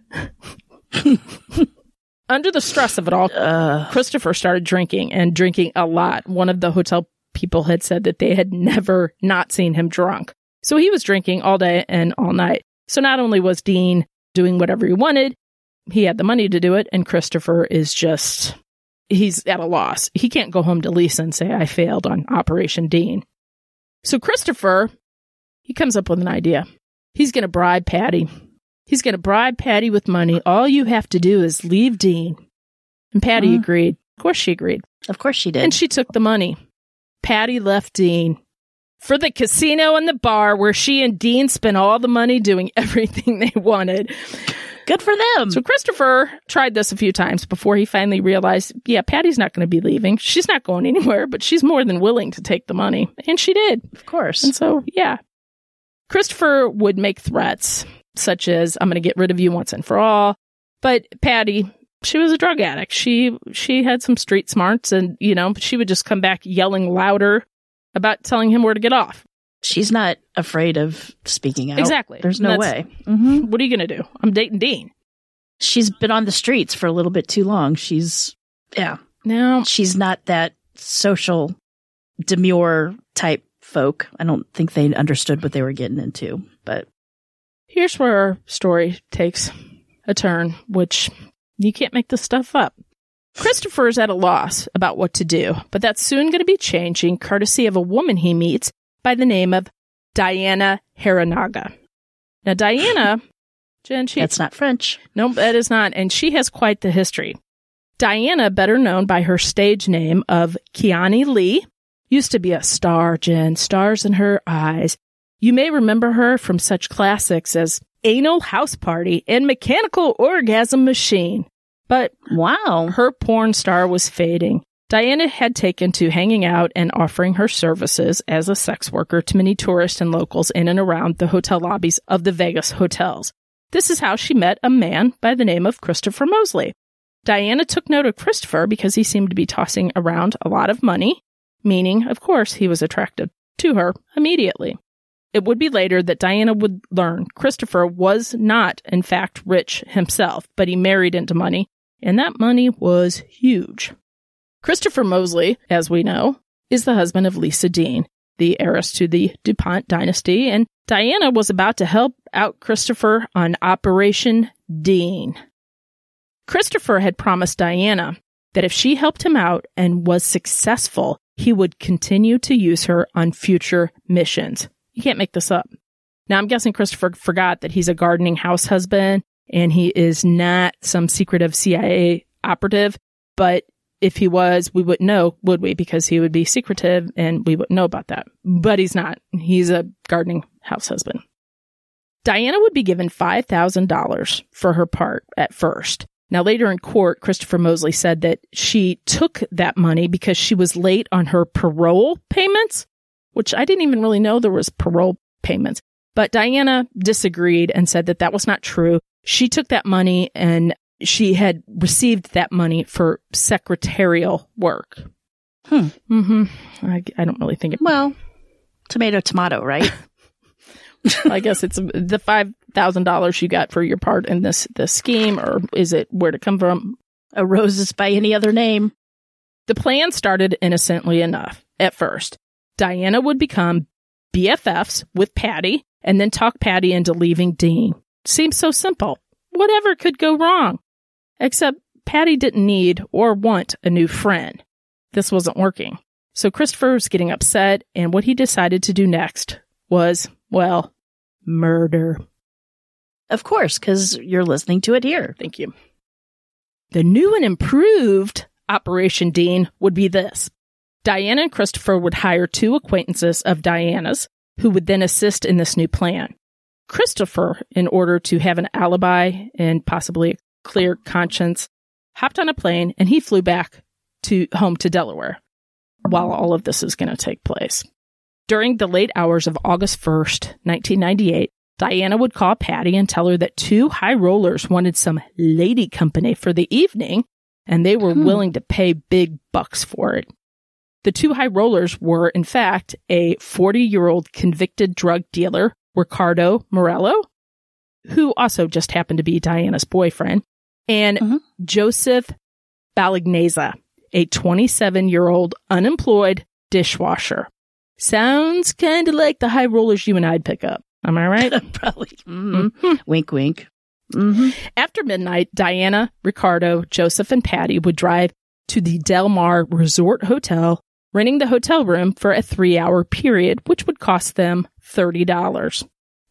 Under the stress of it all, Christopher started drinking, and drinking a lot. One of the hotel people had said that they had never not seen him drunk. So he was drinking all day and all night. So not only was Dean doing whatever he wanted, he had the money to do it, and Christopher he's at a loss. He can't go home to Lisa and say, I failed on Operation Dean. So Christopher, he comes up with an idea. He's going to bribe Patty. He's going to bribe Patty with money. All you have to do is leave Dean. And Patty agreed. Of course she agreed. Of course she did. And she took the money. Patty left Dean for the casino and the bar where she and Dean spent all the money doing everything they wanted. Good for them. So Christopher tried this a few times before he finally realized, yeah, Patty's not going to be leaving. She's not going anywhere, but she's more than willing to take the money. And she did. Of course. And so, yeah. Christopher would make threats such as, I'm going to get rid of you once and for all. But Patty, she was a drug addict. She had some street smarts, and, she would just come back yelling louder about telling him where to get off. She's not afraid of speaking out. Exactly. There's no way. What are you going to do? I'm dating Dean. She's been on the streets for a little bit too long. Now she's not that social, demure type folk. I don't think they understood what they were getting into. But here's where our story takes a turn, which you can't make this stuff up. Christopher is at a loss about what to do, but that's soon going to be changing courtesy of a woman he meets by the name of Diana Haranaga. Now, Diana, Jen, That's not French. No, that is not. And she has quite the history. Diana, better known by her stage name of Kiani Lee, used to be a star, Jen, stars in her eyes. You may remember her from such classics as Anal House Party and Mechanical Orgasm Machine. But wow, her porn star was fading. Diana had taken to hanging out and offering her services as a sex worker to many tourists and locals in and around the hotel lobbies of the Vegas hotels. This is how she met a man by the name of Christopher Mosley. Diana took note of Christopher because he seemed to be tossing around a lot of money, meaning, of course, he was attracted to her immediately. It would be later that Diana would learn Christopher was not, in fact, rich himself, but he married into money, and that money was huge. Christopher Mosley, as we know, is the husband of Lisa Dean, the heiress to the DuPont dynasty, and Diana was about to help out Christopher on Operation Dean. Christopher had promised Diana that if she helped him out and was successful, he would continue to use her on future missions. You can't make this up. Now, I'm guessing Christopher forgot that he's a gardening house husband and he is not some secretive CIA operative, but if he was, we wouldn't know, would we? Because he would be secretive and we wouldn't know about that. But he's not. He's a gardening house husband. Diana would be given $5,000 for her part at first. Now, later in court, Christopher Mosley said that she took that money because she was late on her parole payments, which I didn't even really know there was parole payments. But Diana disagreed and said that that was not true. She took that money and she had received that money for secretarial work. I don't really think it... Well, tomato, right? I guess it's the $5,000 you got for your part in this scheme, or is it where'd it come from? A roses by any other name. The plan started innocently enough at first. Diana would become BFFs with Patty and then talk Patty into leaving Dean. Seems so simple. Whatever could go wrong? Except Patty didn't need or want a new friend. This wasn't working. So Christopher was getting upset, and what he decided to do next was, well, murder. Of course, because you're listening to it here. Thank you. The new and improved Operation Dean would be this. Diana and Christopher would hire two acquaintances of Diana's who would then assist in this new plan. Christopher, in order to have an alibi and possibly a clear conscience, hopped on a plane and he flew back home to Delaware while all of this is going to take place. During the late hours of August 1st, 1998, Diana would call Patty and tell her that two high rollers wanted some lady company for the evening, and they were willing to pay big bucks for it. The two high rollers were, in fact, a 40-year-old convicted drug dealer, Ricardo Morello, who also just happened to be Diana's boyfriend, and Joseph Balagnesa, a 27-year-old unemployed dishwasher. Sounds kind of like the high rollers you and I'd pick up. Am I right? Probably. Wink, wink. After midnight, Diana, Ricardo, Joseph, and Patty would drive to the Del Mar Resort Hotel, renting the hotel room for a 3-hour period, which would cost them $30.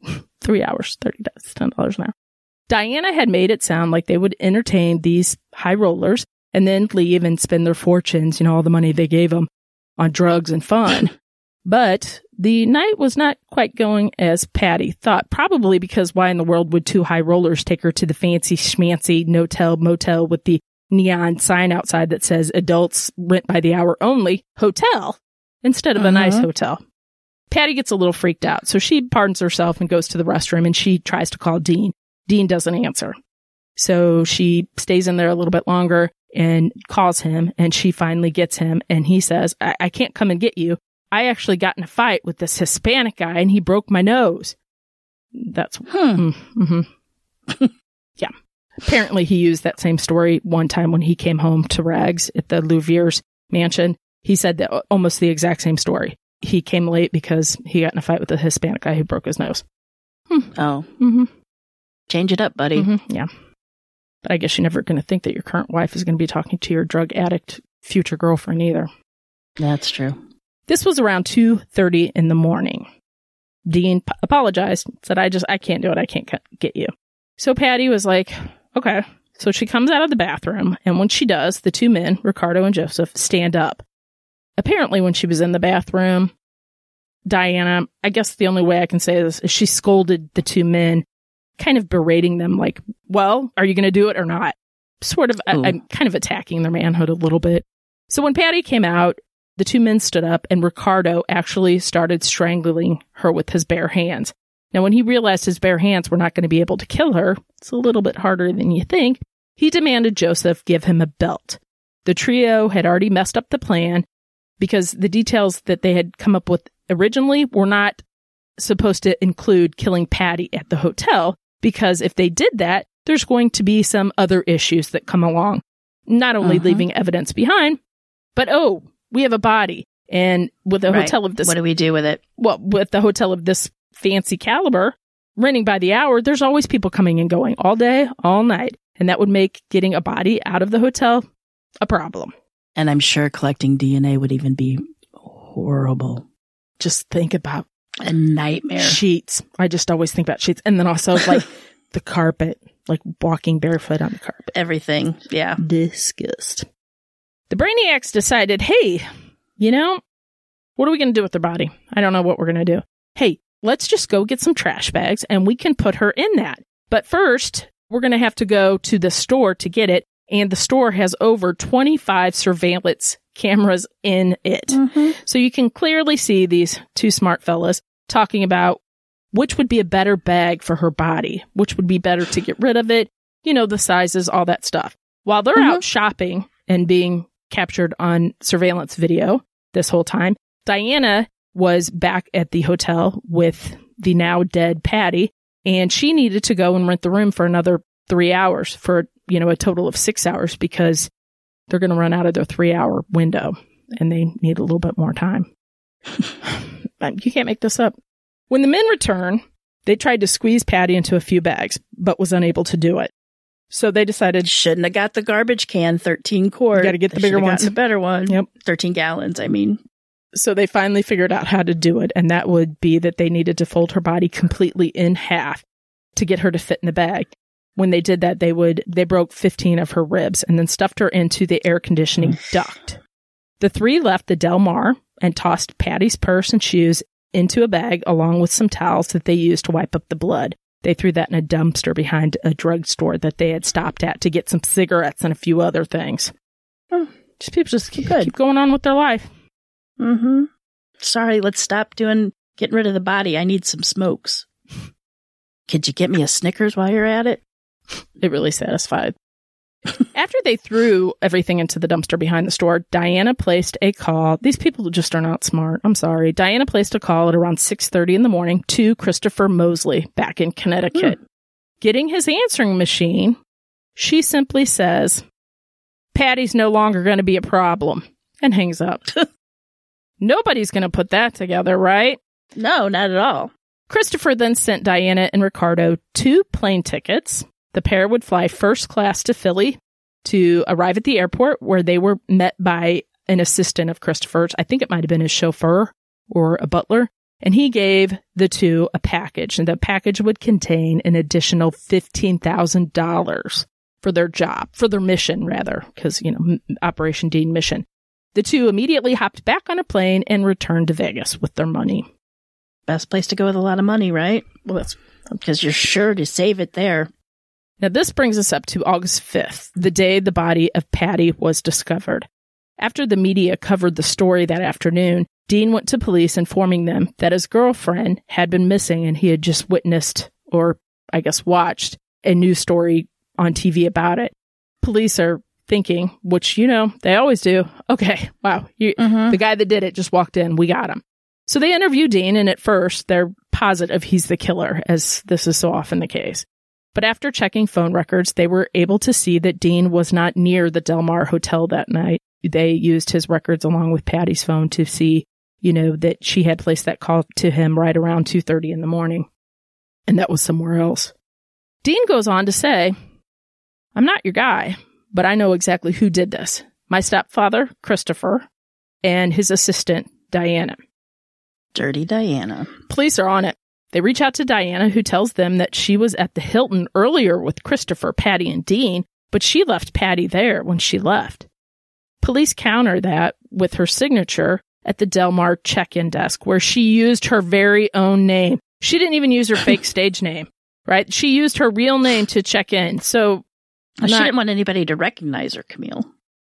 3 hours, $30, $10 an hour. Diana had made it sound like they would entertain these high rollers and then leave and spend their fortunes, all the money they gave them on drugs and fun. But the night was not quite going as Patty thought, probably because why in the world would two high rollers take her to the fancy schmancy no-tell motel with the neon sign outside that says adults rent by the hour only hotel instead of a nice hotel? Patty gets a little freaked out, so she pardons herself and goes to the restroom and she tries to call Dean. Dean doesn't answer. So she stays in there a little bit longer and calls him, and she finally gets him, and he says, I can't come and get you. I actually got in a fight with this Hispanic guy and he broke my nose. That's, yeah. Apparently he used that same story one time when he came home to Rags at the Louvier's mansion. He said that almost the exact same story. He came late because he got in a fight with a Hispanic guy who broke his nose. Change it up, buddy. Yeah. But I guess you're never going to think that your current wife is going to be talking to your drug addict future girlfriend either. That's true. This was around 2:30 in the morning. Dean apologized, said, I can't do it. I can't get you. So Patty was like, okay. So she comes out of the bathroom, and when she does, the two men, Ricardo and Joseph, stand up. Apparently, when she was in the bathroom, Diana, I guess the only way I can say this is she scolded the two men, kind of berating them like, well, are you going to do it or not? Sort of, I'm kind of attacking their manhood a little bit. So when Patty came out, the two men stood up, and Ricardo actually started strangling her with his bare hands. Now, when he realized his bare hands were not going to be able to kill her, it's a little bit harder than you think, he demanded Joseph give him a belt. The trio had already messed up the plan because the details that they had come up with originally were not supposed to include killing Patty at the hotel, because if they did that, there's going to be some other issues that come along. Not only leaving evidence behind, but, we have a body. And with a hotel of this... What do we do with it? Well, with the hotel of this fancy caliber, renting by the hour, there's always people coming and going all day, all night. And that would make getting a body out of the hotel a problem. And I'm sure collecting DNA would even be horrible. Just think about a nightmare. Sheets. I just always think about sheets. And then also like the carpet, like walking barefoot on the carpet. Everything. Yeah. Disgust. The Brainiacs decided, hey, what are we going to do with their body? I don't know what we're going to do. Hey, let's just go get some trash bags and we can put her in that. But first, we're going to have to go to the store to get it. And the store has over 25 surveillance cameras in it. So you can clearly see these two smart fellas talking about which would be a better bag for her body, which would be better to get rid of it, the sizes, all that stuff. While they're out shopping and being captured on surveillance video this whole time, Diana was back at the hotel with the now dead Patty, and she needed to go and rent the room for another 3 hours for, a total of 6 hours, because they're going to run out of their 3-hour window and they need a little bit more time. You can't make this up. When the men returned, they tried to squeeze Patty into a few bags, but was unable to do it. So they decided... Shouldn't have got the garbage can, 13 quart. Got to get the bigger ones. The better one. Yep. 13 gallons, I mean. So they finally figured out how to do it, and that would be that they needed to fold her body completely in half to get her to fit in the bag. When they did that, they broke 15 of her ribs and then stuffed her into the air conditioning duct. The three left the Del Mar and tossed Patty's purse and shoes into a bag along with some towels that they used to wipe up the blood. They threw that in a dumpster behind a drugstore that they had stopped at to get some cigarettes and a few other things. People just keep going on with their life. Sorry, let's stop getting rid of the body. I need some smokes. Could you get me a Snickers while you're at it? It really satisfied. After they threw everything into the dumpster behind the store, Diana placed a call. These people just are not smart. I'm sorry. Diana placed a call at around 6:30 in the morning to Christopher Mosley back in Connecticut. Getting his answering machine, she simply says, Patty's no longer going to be a problem, and hangs up. Nobody's going to put that together, right? No, not at all. Christopher then sent Diana and Ricardo 2 plane tickets. The pair would fly first class to Philly to arrive at the airport, where they were met by an assistant of Christopher's. I think it might have been his chauffeur or a butler. And he gave the two a package. And the package would contain an additional $15,000 for their job, for their mission, rather, because, Operation Dean mission. The two immediately hopped back on a plane and returned to Vegas with their money. Best place to go with a lot of money, right? Well, that's because you're sure to save it there. Now, this brings us up to August 5th, the day the body of Patty was discovered. After the media covered the story that afternoon, Dean went to police informing them that his girlfriend had been missing, and he had just witnessed, or I guess watched, a news story on TV about it. Police are thinking, which, they always do, okay, wow, the guy that did it just walked in, we got him. So they interview Dean, and at first, they're positive he's the killer, as this is so often the case. But after checking phone records, they were able to see that Dean was not near the Del Mar Hotel that night. They used his records along with Patty's phone to see, that she had placed that call to him right around 2:30 in the morning. And that was somewhere else. Dean goes on to say, I'm not your guy, but I know exactly who did this. My stepfather, Christopher, and his assistant, Diana. Dirty Diana. Police are on it. They reach out to Diana, who tells them that she was at the Hilton earlier with Christopher, Patty, and Dean, but she left Patty there when she left. Police counter that with her signature at the Del Mar check-in desk, where she used her very own name. She didn't even use her fake stage name, right? She used her real name to check in. So she didn't want anybody to recognize her, Camille.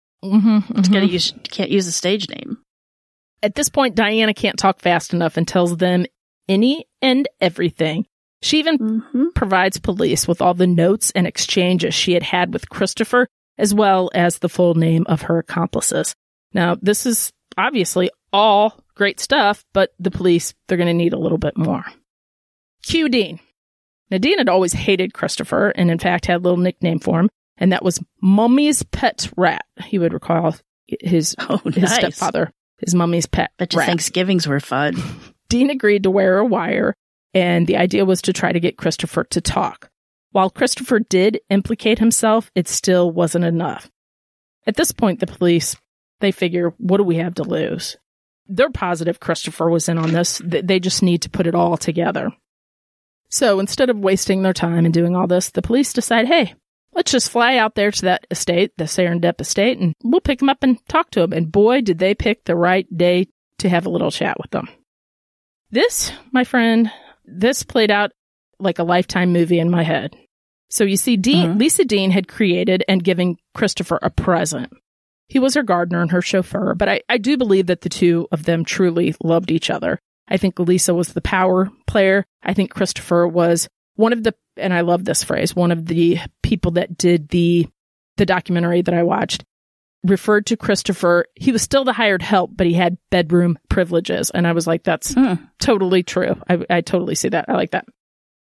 Can't use a stage name. At this point, Diana can't talk fast enough and tells them any and everything. She even provides police with all the notes and exchanges she had with Christopher, as well as the full name of her accomplices. Now, this is obviously all great stuff, but the police, they're going to need a little bit more. Cue Dean. Now, Dean had always hated Christopher and, in fact, had a little nickname for him, and that was Mummy's Pet Rat. He would recall his stepfather, his mummy's pet Bet you rat. Thanksgivings were fun. Dean agreed to wear a wire, and the idea was to try to get Christopher to talk. While Christopher did implicate himself, it still wasn't enough. At this point, the police, they figure, what do we have to lose? They're positive Christopher was in on this. They just need to put it all together. So instead of wasting their time and doing all this, the police decide, hey, let's just fly out there to that estate, the Serendip estate, and we'll pick him up and talk to him. And boy, did they pick the right day to have a little chat with them. This, my friend, this played out like a Lifetime movie in my head. So you see, Lisa Dean had created and given Christopher a present. He was her gardener and her chauffeur, but I do believe that the two of them truly loved each other. I think Lisa was the power player. I think Christopher was one of the, and I love this phrase, one of the people that did the documentary that I watched, referred to Christopher. He was still the hired help, but he had bedroom privileges. And I was like, that's totally true. I totally see that. I like that.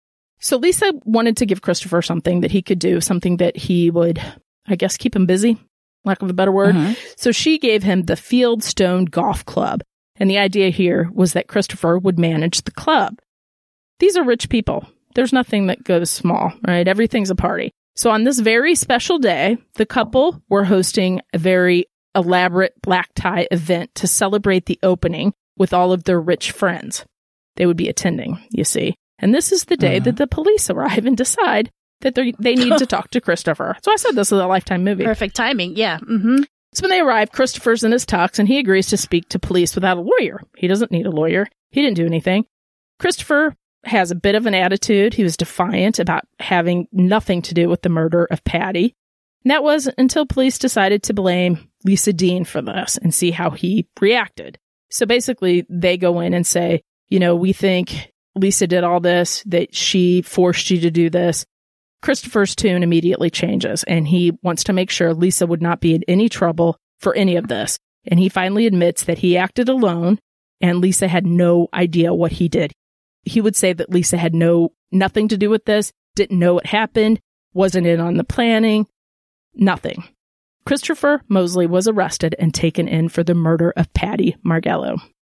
So Lisa wanted to give Christopher something that he could do, something that he would, I guess, keep him busy, lack of a better word. So she gave him the Fieldstone Golf Club. And the idea here was that Christopher would manage the club. These are rich people. There's nothing that goes small, right? Everything's a party. So on this very special day, the couple were hosting a very elaborate black tie event to celebrate the opening with all of their rich friends. They would be attending, you see. And this is the day that the police arrive and decide that they need to talk to Christopher. So I said this is a Lifetime movie. Perfect timing, yeah. So when they arrive, Christopher's in his tux, and he agrees to speak to police without a lawyer. He doesn't need a lawyer. He didn't do anything. Christopher has a bit of an attitude. He was defiant about having nothing to do with the murder of Patty. And that was until police decided to blame Lisa Dean for this and see how he reacted. So basically, they go in and say, you know, we think Lisa did all this, that she forced you to do this. Christopher's tune immediately changes, and he wants to make sure Lisa would not be in any trouble for any of this. And he finally admits that he acted alone, and Lisa had no idea what he did. He would say that Lisa had nothing to do with this, didn't know what happened, wasn't in on the planning, nothing. Christopher Mosley was arrested and taken in for the murder of Patty Margello.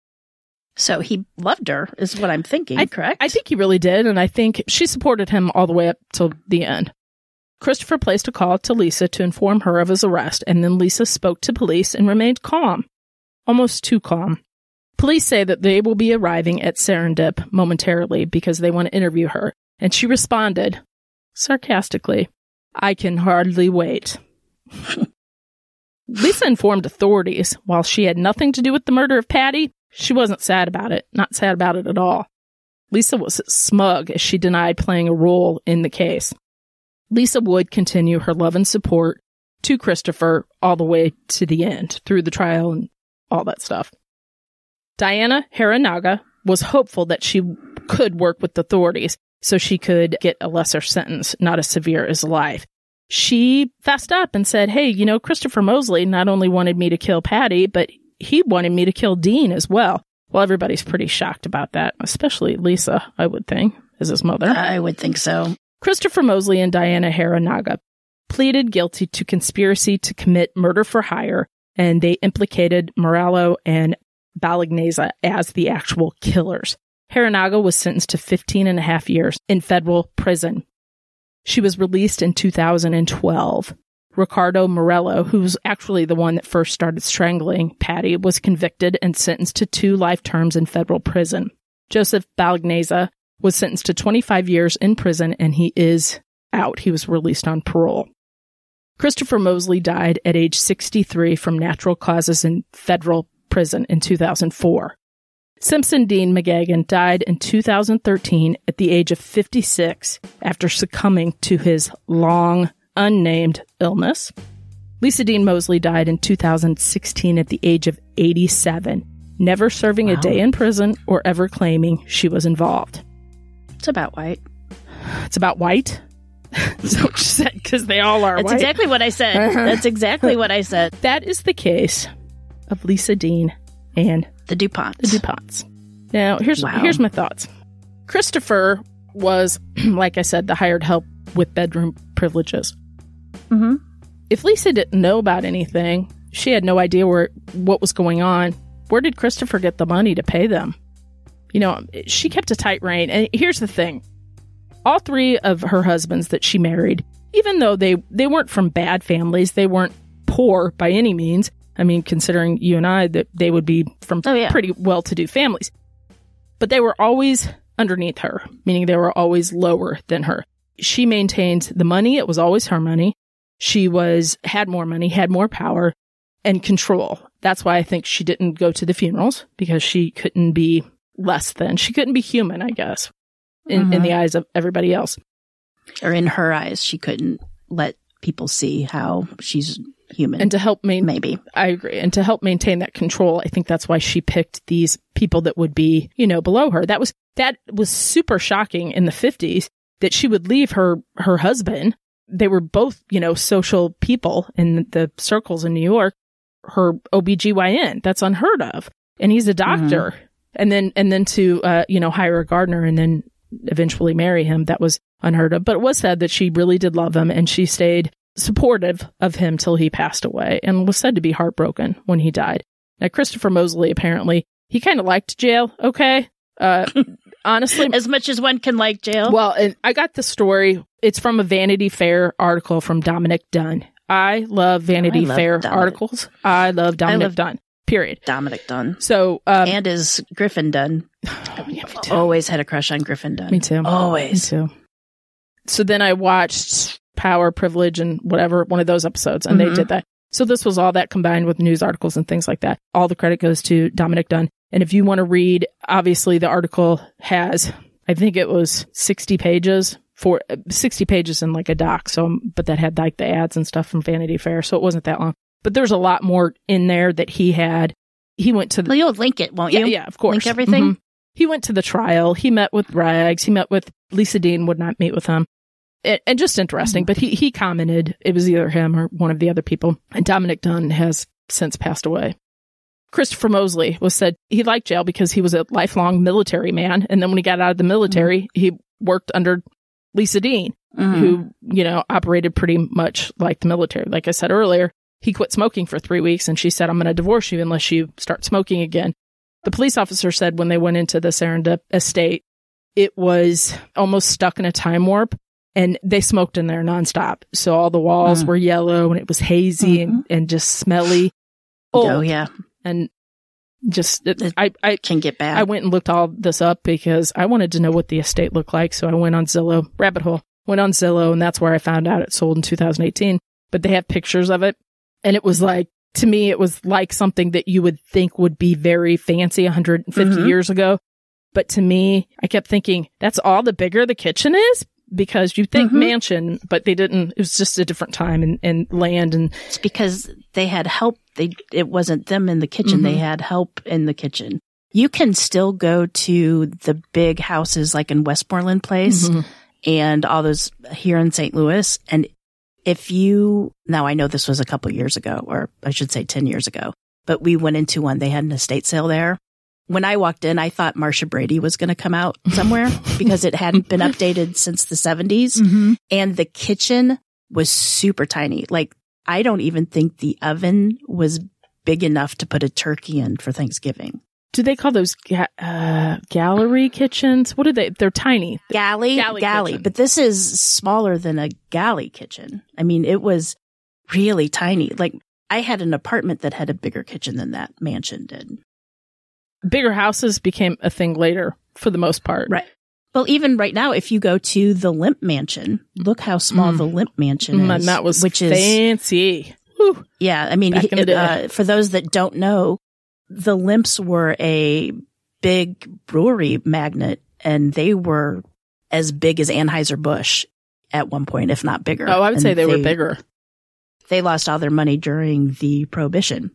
So he loved her, is what I'm thinking, correct? I think he really did, and I think she supported him all the way up till the end. Christopher placed a call to Lisa to inform her of his arrest, and then Lisa spoke to police and remained calm. Almost too calm. Police say that they will be arriving at Serendip momentarily because they want to interview her, and she responded, sarcastically, "I can hardly wait." Lisa informed authorities while she had nothing to do with the murder of Patty. She wasn't sad about it, not sad about it at all. Lisa was smug as she denied playing a role in the case. Lisa would continue her love and support to Christopher all the way to the end, through the trial and all that stuff. Diana Haranaga was hopeful that she could work with the authorities so she could get a lesser sentence, not as severe as life. She fessed up and said, hey, you know, Christopher Mosley not only wanted me to kill Patty, but he wanted me to kill Dean as well. Well, everybody's pretty shocked about that, especially Lisa, I would think, as his mother. I would think so. Christopher Mosley and Diana Haranaga pleaded guilty to conspiracy to commit murder for hire, and they implicated Morello and Balagnese as the actual killers. Haranaga was sentenced to 15 and a half years in federal prison. She was released in 2012. Ricardo Morello, who's actually the one that first started strangling Patty, was convicted and sentenced to 2 life terms in federal prison. Joseph Balagnese was sentenced to 25 years in prison, and he is out. He was released on parole. Christopher Mosley died at age 63 from natural causes in federal prison in 2004. Simpson Dean McGagan died in 2013 at the age of 56 after succumbing to his long, unnamed illness. Lisa Dean Mosley died in 2016 at the age of 87, never serving a day in prison or ever claiming she was involved. It's about white. It's about white? That's what you said, because they all are That's white. exactly what I said. That's exactly what I said. That is the case of Lisa Dean and The DuPonts. the DuPonts. Now, here's my thoughts. Christopher was, like I said, the hired help with bedroom privileges. Mm-hmm. If Lisa didn't know about anything, she had no idea what was going on. Where did Christopher get the money to pay them? You know, she kept a tight rein. And here's the thing. All 3 of her husbands that she married, even though they weren't from bad families, they weren't poor by any means. I mean, considering you and I, that they would be from pretty well-to-do families. But they were always underneath her, meaning they were always lower than her. She maintained the money. It was always her money. She had more money, had more power and control. That's why I think she didn't go to the funerals, because she couldn't be less than. She couldn't be human, I guess, in the eyes of everybody else. Or in her eyes, she couldn't let people see how she's human. And to help maybe. I agree. And to help maintain that control, I think that's why she picked these people that would be, below her. That was super shocking in the 50s that she would leave her husband. They were both, social people in the circles in New York. Her OBGYN, that's unheard of. And he's a doctor. And then to, hire a gardener and then eventually marry him, that was unheard of. But it was said that she really did love him, and she stayed supportive of him till he passed away, and was said to be heartbroken when he died. Now, Christopher Mosley, apparently, he kind of liked jail, okay? Honestly. As much as one can like jail. Well, and I got the story. It's from a Vanity Fair article from Dominic Dunn. I love Vanity Fair articles. I love Dominic Dunn. Period. Dominic Dunn. So, and is Griffin Dunn. Oh, yeah, me too. Always had a crush on Griffin Dunn. Me too. Always. Me too. So then I watched Power, Privilege, and whatever, one of those episodes, and they did that. So this was all that combined with news articles and things like that. All the credit goes to Dominic Dunn. And if you want to read, obviously the article has, I think it was 60 pages in like a doc. So, but that had like the ads and stuff from Vanity Fair. So it wasn't that long. But there's a lot more in there that he had. He went to Well, you'll link it, won't you? Yeah, of course. Link everything? Mm-hmm. He went to the trial. He met with Rags. He met with Lisa Dean, would not meet with him. And just interesting. But he commented, it was either him or one of the other people. And Dominic Dunn has since passed away. Christopher Mosley was said he liked jail because he was a lifelong military man. And then when he got out of the military, he worked under Lisa Dean, who, operated pretty much like the military. Like I said earlier, he quit smoking for 3 weeks, and she said, I'm going to divorce you unless you start smoking again. The police officer said when they went into the Serendip estate, it was almost stuck in a time warp, and they smoked in there nonstop. So all the walls were yellow, and it was hazy and just smelly. Oh, yeah. And just, I can get bad. I went and looked all this up because I wanted to know what the estate looked like. So I went on Zillow, rabbit hole, went on Zillow, and that's where I found out it sold in 2018. But they have pictures of it. And it was like, to me, it was like something that you would think would be very fancy 150 years ago. But to me, I kept thinking, that's all the bigger the kitchen is? Because you think mansion, but they didn't. It was just a different time and land. And it's because they had help. It wasn't them in the kitchen. They had help in the kitchen. You can still go to the big houses like in Westmoreland Place and all those here in St. Louis. And now I know this was a couple years ago, or I should say 10 years ago, but we went into one. They had an estate sale there. When I walked in, I thought Marsha Brady was going to come out somewhere because it hadn't been updated since the 70s. And the kitchen was super tiny. Like, I don't even think the oven was big enough to put a turkey in for Thanksgiving. do they call those gallery kitchens? What are they? They're tiny. Galley. Kitchen. But this is smaller than a galley kitchen. I mean, it was really tiny. Like, I had an apartment that had a bigger kitchen than that mansion did. Bigger houses became a thing later, for the most part. Right. Well, even right now, if you go to the Limp Mansion, look how small the Limp Mansion is. And that was which fancy. Whew. Yeah, I mean, for those that don't know, the Limps were a big brewery magnate, and they were as big as Anheuser-Busch at one point, if not bigger. Oh, I would say they were bigger. They lost all their money during the Prohibition.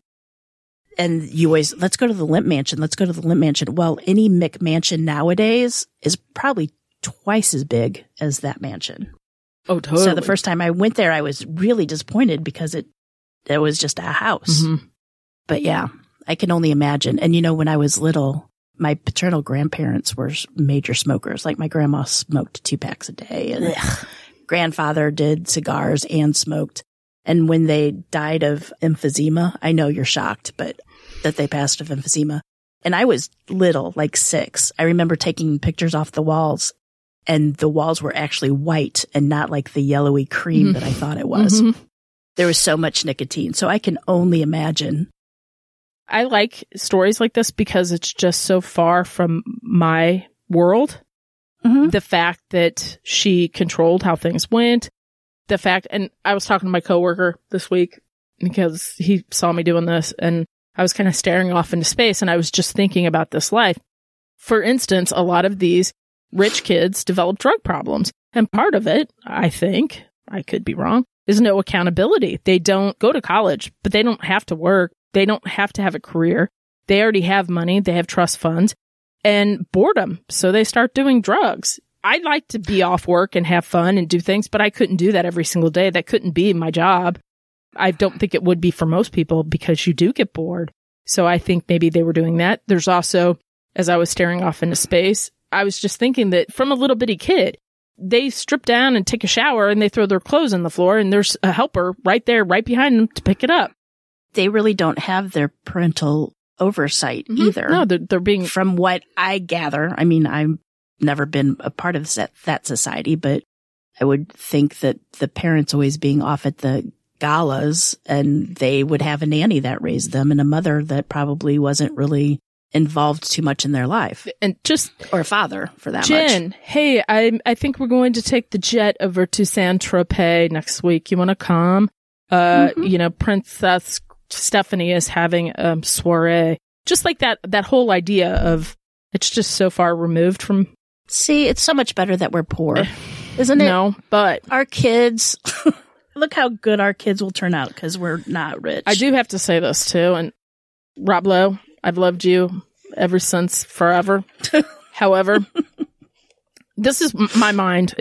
And you always, let's go to the Limp Mansion. Let's go to the Limp Mansion. Well, any McMansion nowadays is probably twice as big as that mansion. Oh, totally. So the first time I went there, I was really disappointed because it was just a house. Mm-hmm. But yeah, I can only imagine. And when I was little, my paternal grandparents were major smokers. Like, my grandma smoked 2 packs a day, and grandfather did cigars and smoked. And when they died of emphysema, I know you're shocked, but that they passed of emphysema. And I was little, like 6. I remember taking pictures off the walls, and the walls were actually white and not like the yellowy cream that I thought it was. Mm-hmm. There was so much nicotine. So I can only imagine. I like stories like this because it's just so far from my world. Mm-hmm. The fact that she controlled how things went. The fact, and I was talking to my coworker this week because he saw me doing this, and I was kind of staring off into space, and I was just thinking about this life. For instance, a lot of these rich kids develop drug problems. And part of it, I think, I could be wrong, is no accountability. They don't go to college, but they don't have to work. They don't have to have a career. They already have money. They have trust funds and boredom. So they start doing drugs. I'd like to be off work and have fun and do things, but I couldn't do that every single day. That couldn't be my job. I don't think it would be for most people because you do get bored. So I think maybe they were doing that. There's also, as I was staring off into space, I was just thinking that from a little bitty kid, they strip down and take a shower and they throw their clothes on the floor, and there's a helper right there, right behind them to pick it up. They really don't have their parental oversight either. No, they're being... From what I gather, I mean, I've never been a part of that society, but I would think that the parents always being off at the galas, and they would have a nanny that raised them and a mother that probably wasn't really involved too much in their life. And just... Or a father, for that Jen, much. hey, I think we're going to take the jet over to Saint-Tropez next week. You want to come? Princess Stephanie is having a soiree. Just like that whole idea of, it's just so far removed from... See, it's so much better that we're poor, isn't it? No, but... Our kids... Look how good our kids will turn out because we're not rich. I do have to say this, too. And Rob Lowe, I've loved you ever since forever. However, this is my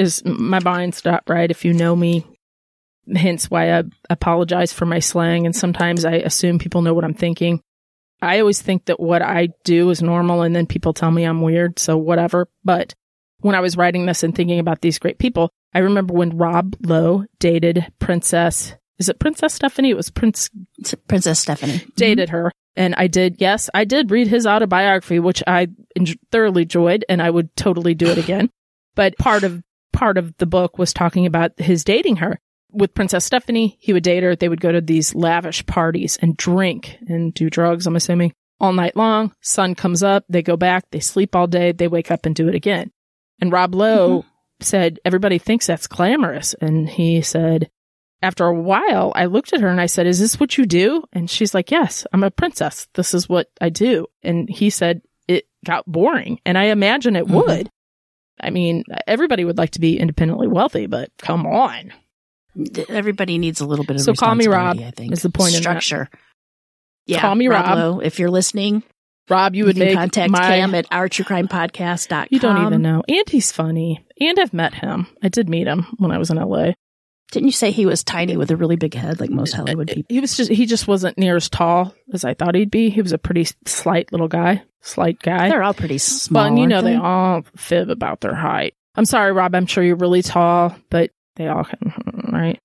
mind stop, right? If you know me, hence why I apologize for my slang. And sometimes I assume people know what I'm thinking. I always think that what I do is normal, and then people tell me I'm weird, so whatever. But when I was writing this and thinking about these great people, I remember when Rob Lowe dated Princess Stephanie? It was Princess Stephanie. Dated her. And I did read his autobiography, which I thoroughly enjoyed, and I would totally do it again. But part of the book was talking about his dating her. With Princess Stephanie, he would date her. They would go to these lavish parties and drink and do drugs, I'm assuming, all night long. Sun comes up, they go back, they sleep all day, they wake up and do it again. And Rob Lowe said, everybody thinks that's glamorous. And he said, after a while, I looked at her and I said, is this what you do? And she's like, yes, I'm a princess. This is what I do. And he said, it got boring. And I imagine it would. I mean, everybody would like to be independently wealthy, but come on. Everybody needs a little bit of so call me Rob, I think. is the point structure. In that. Yeah, call me Rob. Lowe, if you're listening, Rob, you would can make contact Cam at ourtruecrimepodcast.com. You don't even know. And he's funny. And I've met him. I did meet him when I was in LA. Didn't you say he was tiny with a really big head like most Hollywood people? He just wasn't near as tall as I thought he'd be. He was a pretty slight guy. They're all pretty small. Well, and they all fib about their height. I'm sorry, Rob. I'm sure you're really tall, but they all can, right?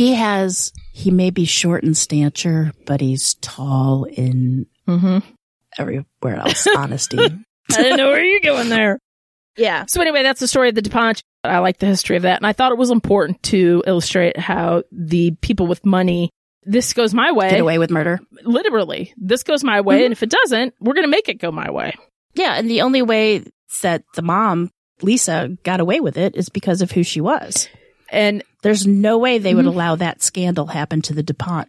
He may be short in stature, but he's tall in everywhere else. Honesty. I didn't know where you're going there. Yeah. So anyway, that's the story of the DuPont. I like the history of that. And I thought it was important to illustrate how the people with money, this goes my way. Get away with murder. Literally. This goes my way. And if it doesn't, we're going to make it go my way. Yeah. And the only way that the mom, Lisa, got away with it is because of who she was. And there's no way they would allow that scandal happen to the DuPont.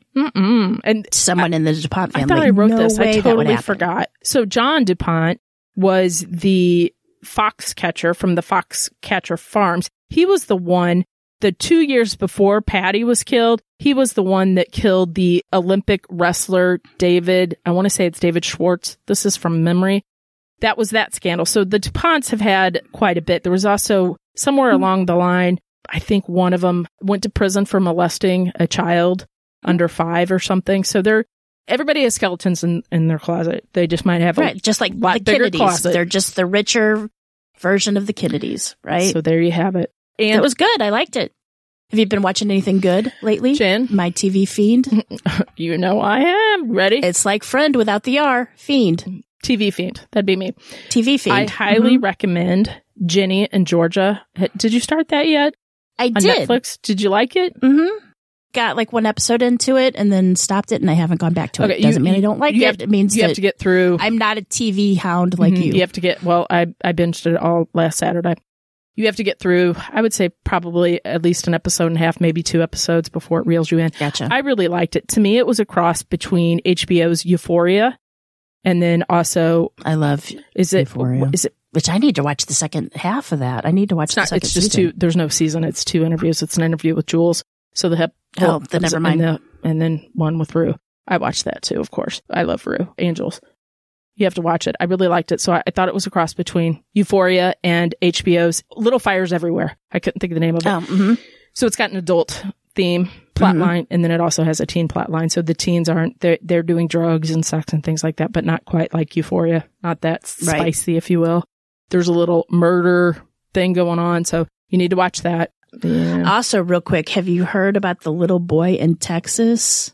And someone in the DuPont family. I thought I wrote this. I totally happen. forgot. So John DuPont was the fox catcher from the Foxcatcher Farms. He was the one, the 2 years before Patty was killed, he was the one that killed the Olympic wrestler David, I want to say it's David Schwartz. This is from memory. That was that scandal. So the DuPonts have had quite a bit. There was also somewhere along the line, I think one of them went to prison for molesting a child under 5 or something. So everybody has skeletons in their closet. They just might have just like the Kennedys. Closet. They're just the richer version of the Kennedys, right? So there you have it. And it was good. I liked it. Have you been watching anything good lately? Jen? My TV Fiend. You know I am. Ready? It's like Friend without the R. Fiend. TV Fiend. That'd be me. TV Fiend. I highly recommend Ginny and Georgia. Did you start that yet? I on did. Netflix? Did you like it? Mm-hmm. Got like one episode into it and then stopped it and I haven't gone back to it. Doesn't mean I don't like it. It means you have to get through. I'm not a TV hound like you. You have to get, I binged it all last Saturday. You have to get through, I would say probably at least an episode and a half, maybe 2 episodes before it reels you in. Gotcha. I really liked it. To me, it was a cross between HBO's Euphoria and then also. I love Euphoria. Is it? Which I need to watch the second half of that. I need to watch the second season. It's just 2, there's no season. It's 2 interviews. It's an interview with Jules. So then never mind. And then one with Rue. I watched that too, of course. I love Rue. Angels. You have to watch it. I really liked it. So I thought it was a cross between Euphoria and HBO's Little Fires Everywhere. I couldn't think of the name of it. So it's got an adult theme plot line, and then it also has a teen plot line. So the teens they're doing drugs and sex and things like that, but not quite like Euphoria. Not that spicy, if you will. There's a little murder thing going on. So you need to watch that. Yeah. Also, real quick, have you heard about the little boy in Texas?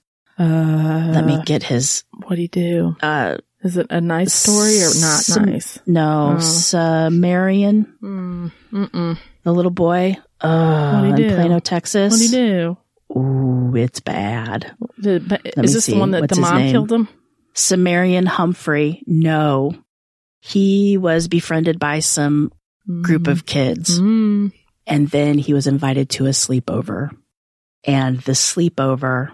Let me get his. What'd he do? Is it a nice story or not nice? No, Sumerian. The little boy in Plano, Texas. What'd he do? Ooh, it's bad. Is this the one that the mom killed him? Sumerian Humphrey. No. He was befriended by some group of kids. And then he was invited to a sleepover. And the sleepover,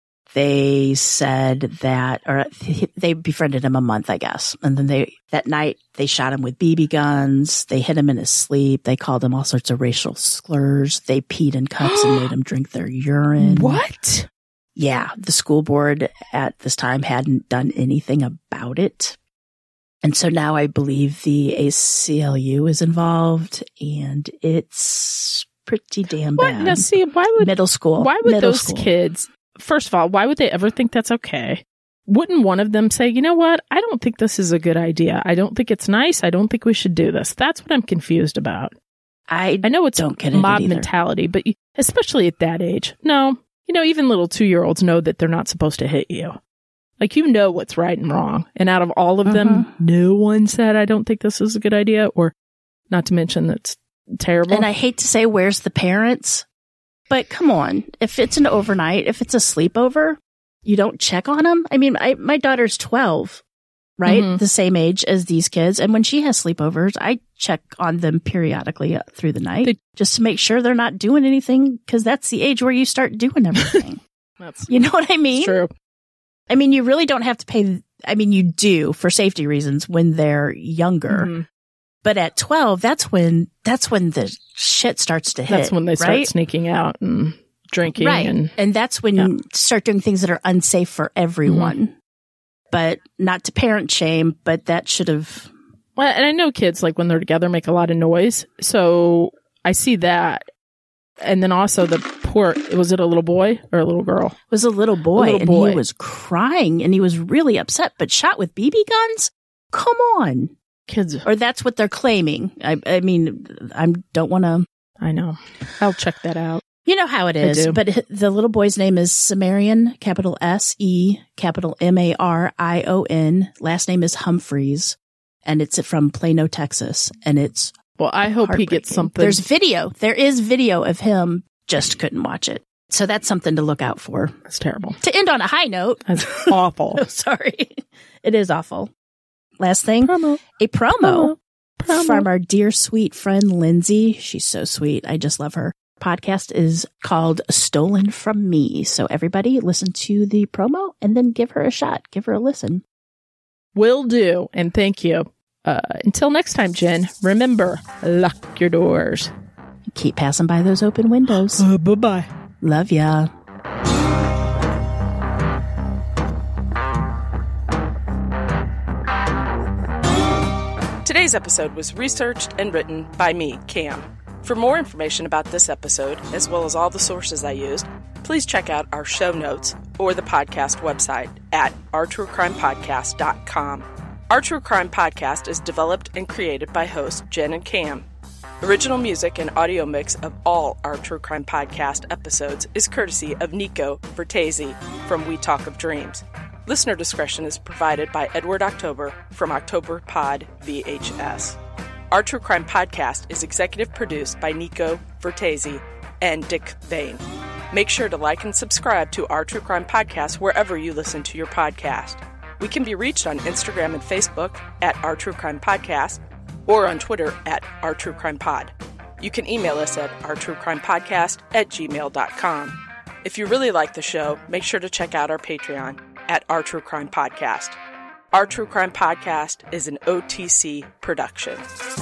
they said that, or they befriended him a month, I guess. And then that night, they shot him with BB guns. They hit him in his sleep. They called him all sorts of racial slurs. They peed in cups and made him drink their urine. What? Yeah. The school board at this time hadn't done anything about it. And so now I believe the ACLU is involved, and it's pretty damn bad. Now, see, why would middle school? Why would those kids? First of all, why would they ever think that's okay? Wouldn't one of them say, you know what? I don't think this is a good idea. I don't think it's nice. I don't think we should do this. That's what I'm confused about. I know it's don't get mob mentality, but especially at that age, no. Even little 2-year-olds know that they're not supposed to hit you. Like, what's right and wrong. And out of all of them, no one said, I don't think this is a good idea, or not to mention that's terrible. And I hate to say, where's the parents? But come on, if it's an overnight, if it's a sleepover, you don't check on them? I mean, my daughter's 12, right? The same age as these kids. And when she has sleepovers, I check on them periodically through the night just to make sure they're not doing anything, because that's the age where you start doing everything. You know what I mean? It's true. I mean, you really don't have to pay. I mean, you do for safety reasons when they're younger. But at 12, that's when the shit starts to hit. That's when they start sneaking out and drinking. Right. And that's when you start doing things that are unsafe for everyone. But not to parent shame, but that should have. Well, and I know kids, like, when they're together, make a lot of noise. So I see that. And then also was it a little boy or a little girl? It was a little boy. And he was crying and he was really upset, but shot with BB guns? Come on. Kids. Or that's what they're claiming. I mean, I don't want to. I know. I'll check that out. You know how it is, but the little boy's name is Samarion, capital S-E, capital M-A-R-I-O-N. Last name is Humphreys, and it's from Plano, Texas, and it's Well, I hope he gets something. There's video. There is video of him, just couldn't watch it. So that's something to look out for. That's terrible. To end on a high note. That's awful. Oh, sorry. It is awful. Last thing, a promo from our dear, sweet friend, Lindsay. She's so sweet. I just love her. Podcast is called Stolen From Me. So everybody listen to the promo and then give her a shot. Give her a listen. Will do. And thank you. Until next time, Jen, remember, lock your doors. Keep passing by those open windows. Bye-bye. Love ya. Today's episode was researched and written by me, Cam. For more information about this episode, as well as all the sources I used, please check out our show notes or the podcast website at ourtruecrimepodcast.com. Our True Crime Podcast is developed and created by hosts Jen and Cam. Original music and audio mix of all our True Crime Podcast episodes is courtesy of Nico Vertesi from We Talk of Dreams. Listener discretion is provided by Edward October from October Pod VHS. Our True Crime Podcast is executive produced by Nico Vertesi and Dick Vane. Make sure to like and subscribe to Our True Crime Podcast wherever you listen to your podcast. We can be reached on Instagram and Facebook at Our True Crime Podcast or on Twitter at Our True Crime Pod. You can email us at ourtruecrimepodcast@gmail.com. If you really like the show, make sure to check out our Patreon at Our True Crime Podcast. Our True Crime Podcast is an OTC production.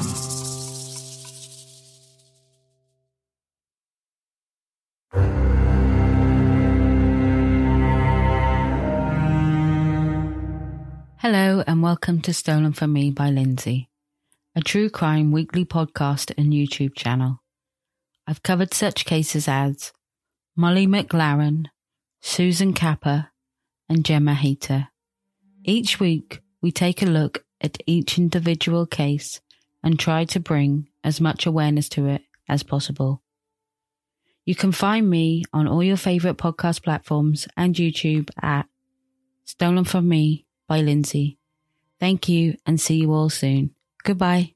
Hello and welcome to Stolen From Me by Lindsay, a true crime weekly podcast and YouTube channel. I've covered such cases as Molly McLaren, Susan Capper, and Gemma Hayter. Each week, we take a look at each individual case and try to bring as much awareness to it as possible. You can find me on all your favourite podcast platforms and YouTube at Stolen From Me by Lindsay. Thank you and see you all soon. Goodbye.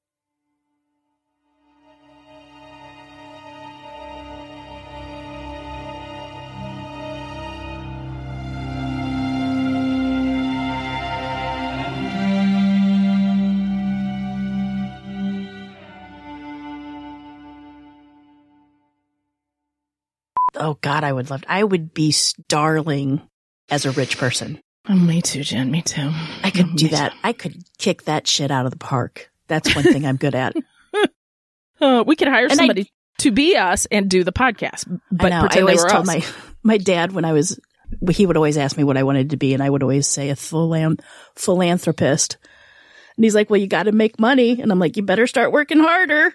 Oh God, I would be starling as a rich person. Oh, me too, Jen. Me too. I could do that. I could kick that shit out of the park. That's one thing I'm good at. We could hire somebody to be us and do the podcast. But I pretend always they were told us. my dad he would always ask me what I wanted to be, and I would always say a philanthropist. And he's like, well, you got to make money. And I'm like, you better start working harder.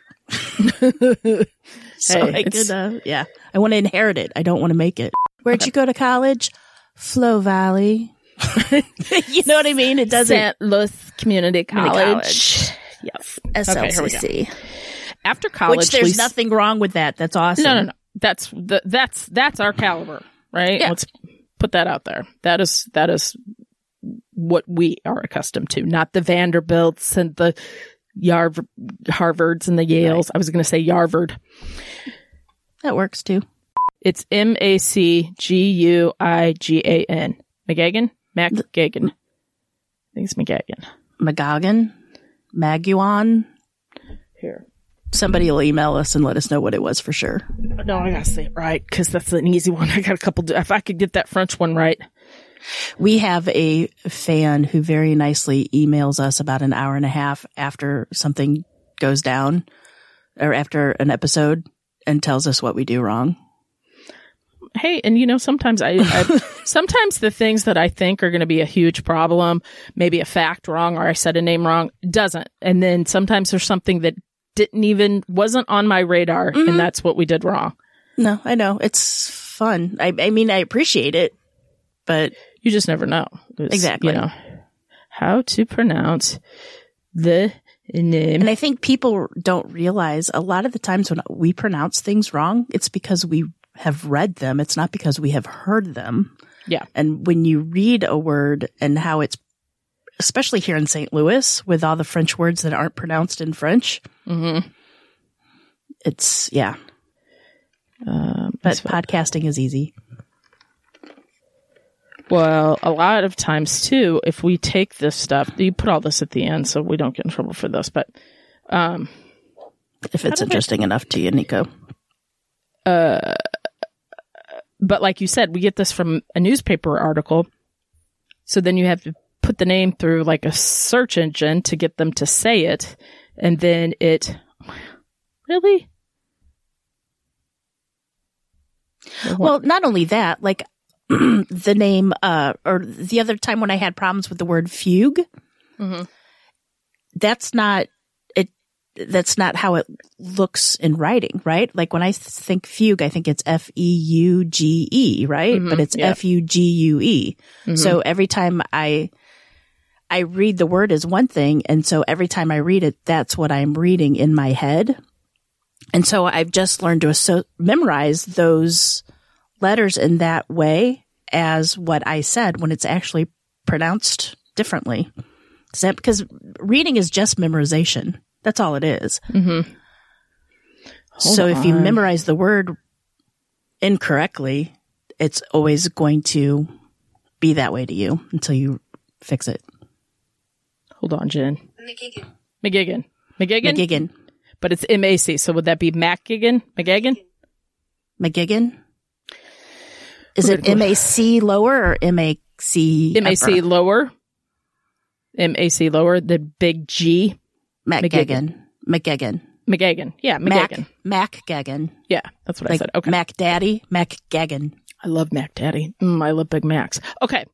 So I could, I want to inherit it. I don't want to make it. Where'd you go to college? Flow Valley. You know what I mean? It doesn't. St. Louis Community College. Yes. SLCC. Okay, after college, which there's nothing wrong with that. That's awesome. No. That's our caliber, right? Yeah. Let's put that out there. That is what we are accustomed to, not the Vanderbilts and the Harvards and the Yales. Right. I was going to say Yarvard. That works too. It's MacGuigan. McGagan? MacGagan. I think it's McGagan. Maguan. Here. Somebody will email us and let us know what it was for sure. No, I gotta say it right, because that's an easy one. I got a couple. If I could get that French one right. We have a fan who very nicely emails us about an hour and a half after something goes down, or after an episode, and tells us what we do wrong. Hey, and sometimes sometimes the things that I think are going to be a huge problem, maybe a fact wrong or I said a name wrong, doesn't. And then sometimes there's something that wasn't on my radar, and that's what we did wrong. No, I know. It's fun. I mean, I appreciate it, but you just never know. Exactly. How to pronounce the And I think people don't realize a lot of the times when we pronounce things wrong, it's because we have read them. It's not because we have heard them. Yeah. And when you read a word and how it's, especially here in St. Louis with all the French words that aren't pronounced in French, it's, yeah. But podcasting is easy. Well, a lot of times too, if we take this stuff, you put all this at the end so we don't get in trouble for this, but if it's interesting enough to you, Nico. But like you said, we get this from a newspaper article. So then you have to put the name through like a search engine to get them to say it. And then it really? Well, not only that, like the name, or the other time when I had problems with the word fugue, that's not how it looks in writing, right? Like when I think fugue, I think it's F-E-U-G-E, right? But it's F-U-G-U-E. So every time I read the word as one thing, and so every time I read it, that's what I'm reading in my head. And so I've just learned to memorize those letters in that way as what I said when it's actually pronounced differently. Because reading is just memorization. That's all it is. So if you memorize the word incorrectly, it's always going to be that way to you until you fix it. Hold on, Jen. McGigan. But it's M-A-C, so would that be McGigan? McGigan? Is it M-A-C lower or M-A-C M-A-C lower. M-A-C lower, the big G. McGigan. Yeah, McGigan. MacGagan. Yeah, that's what I said. Okay. Mac Daddy, MacGagan. I love Mac Daddy. I love Big Macs. Okay.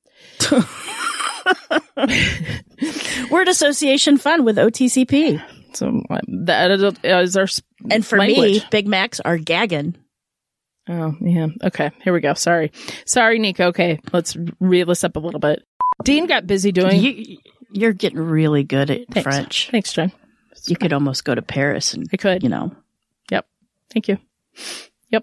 Word association fun with OTCP. So that is our and for language. me, Big Macs are gagging. Oh, yeah. Okay, here we go. Sorry, Nico. Okay, let's reel this up a little bit. Dean got busy doing... You're getting really good at French. Thanks, Jen. You could almost go to Paris and... I could. Yep. Thank you. Yep.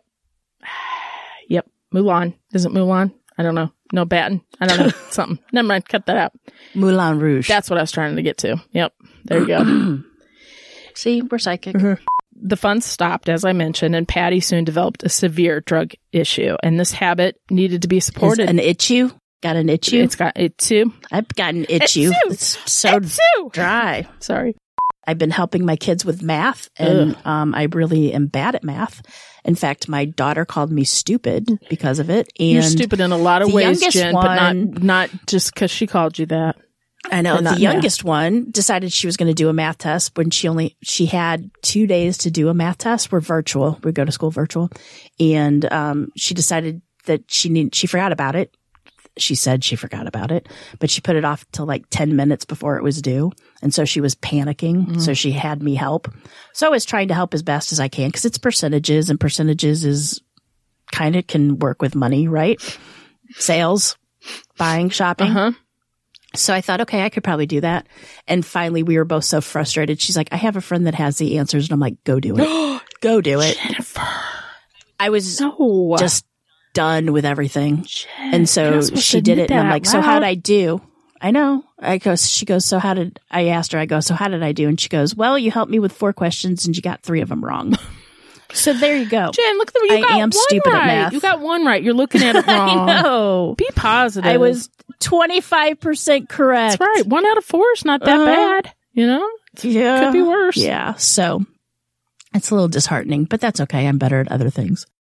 Mulan. Is it Mulan? I don't know. No, Batten. I don't know. Something. Never mind. Cut that out. Moulin Rouge. That's what I was trying to get to. Yep. There you go. See, we're psychic. The funds stopped, as I mentioned, and Patty soon developed a severe drug issue, and this habit needed to be supported. Is an issue? Got an issue? It's got it too. I've got an issue. It's so dry. Sorry. I've been helping my kids with math, and I really am bad at math. In fact, my daughter called me stupid because of it. And you're stupid in a lot of ways, Jen, but not just because she called you that. I know. The youngest one decided she was going to do a math test when she had 2 days to do a math test. We're virtual. We go to school virtual. And she decided that she forgot about it. She said she forgot about it, but she put it off till like 10 minutes before it was due. And so she was panicking. So she had me help. So I was trying to help as best as I can because it's percentages, and percentages is kind of can work with money, right? Sales, buying, shopping. So I thought, okay, I could probably do that. And finally we were both so frustrated. She's like, I have a friend that has the answers. And I'm like, go do it. Go do it. Jennifer. I was just done with everything. And so she did it. And I'm like, so how'd I do? I know. She goes, so how did I asked her, I go, so how did I do? And she goes, well, you helped me with 4 questions and you got 3 of them wrong. So there you go. Jen, look at you got one stupid right. at math. You got one right. You're looking at it wrong. I know. Be positive. I was 25% correct. That's right. 1 out of 4 is not that bad. Yeah. Could be worse. Yeah. So it's a little disheartening, but that's okay. I'm better at other things.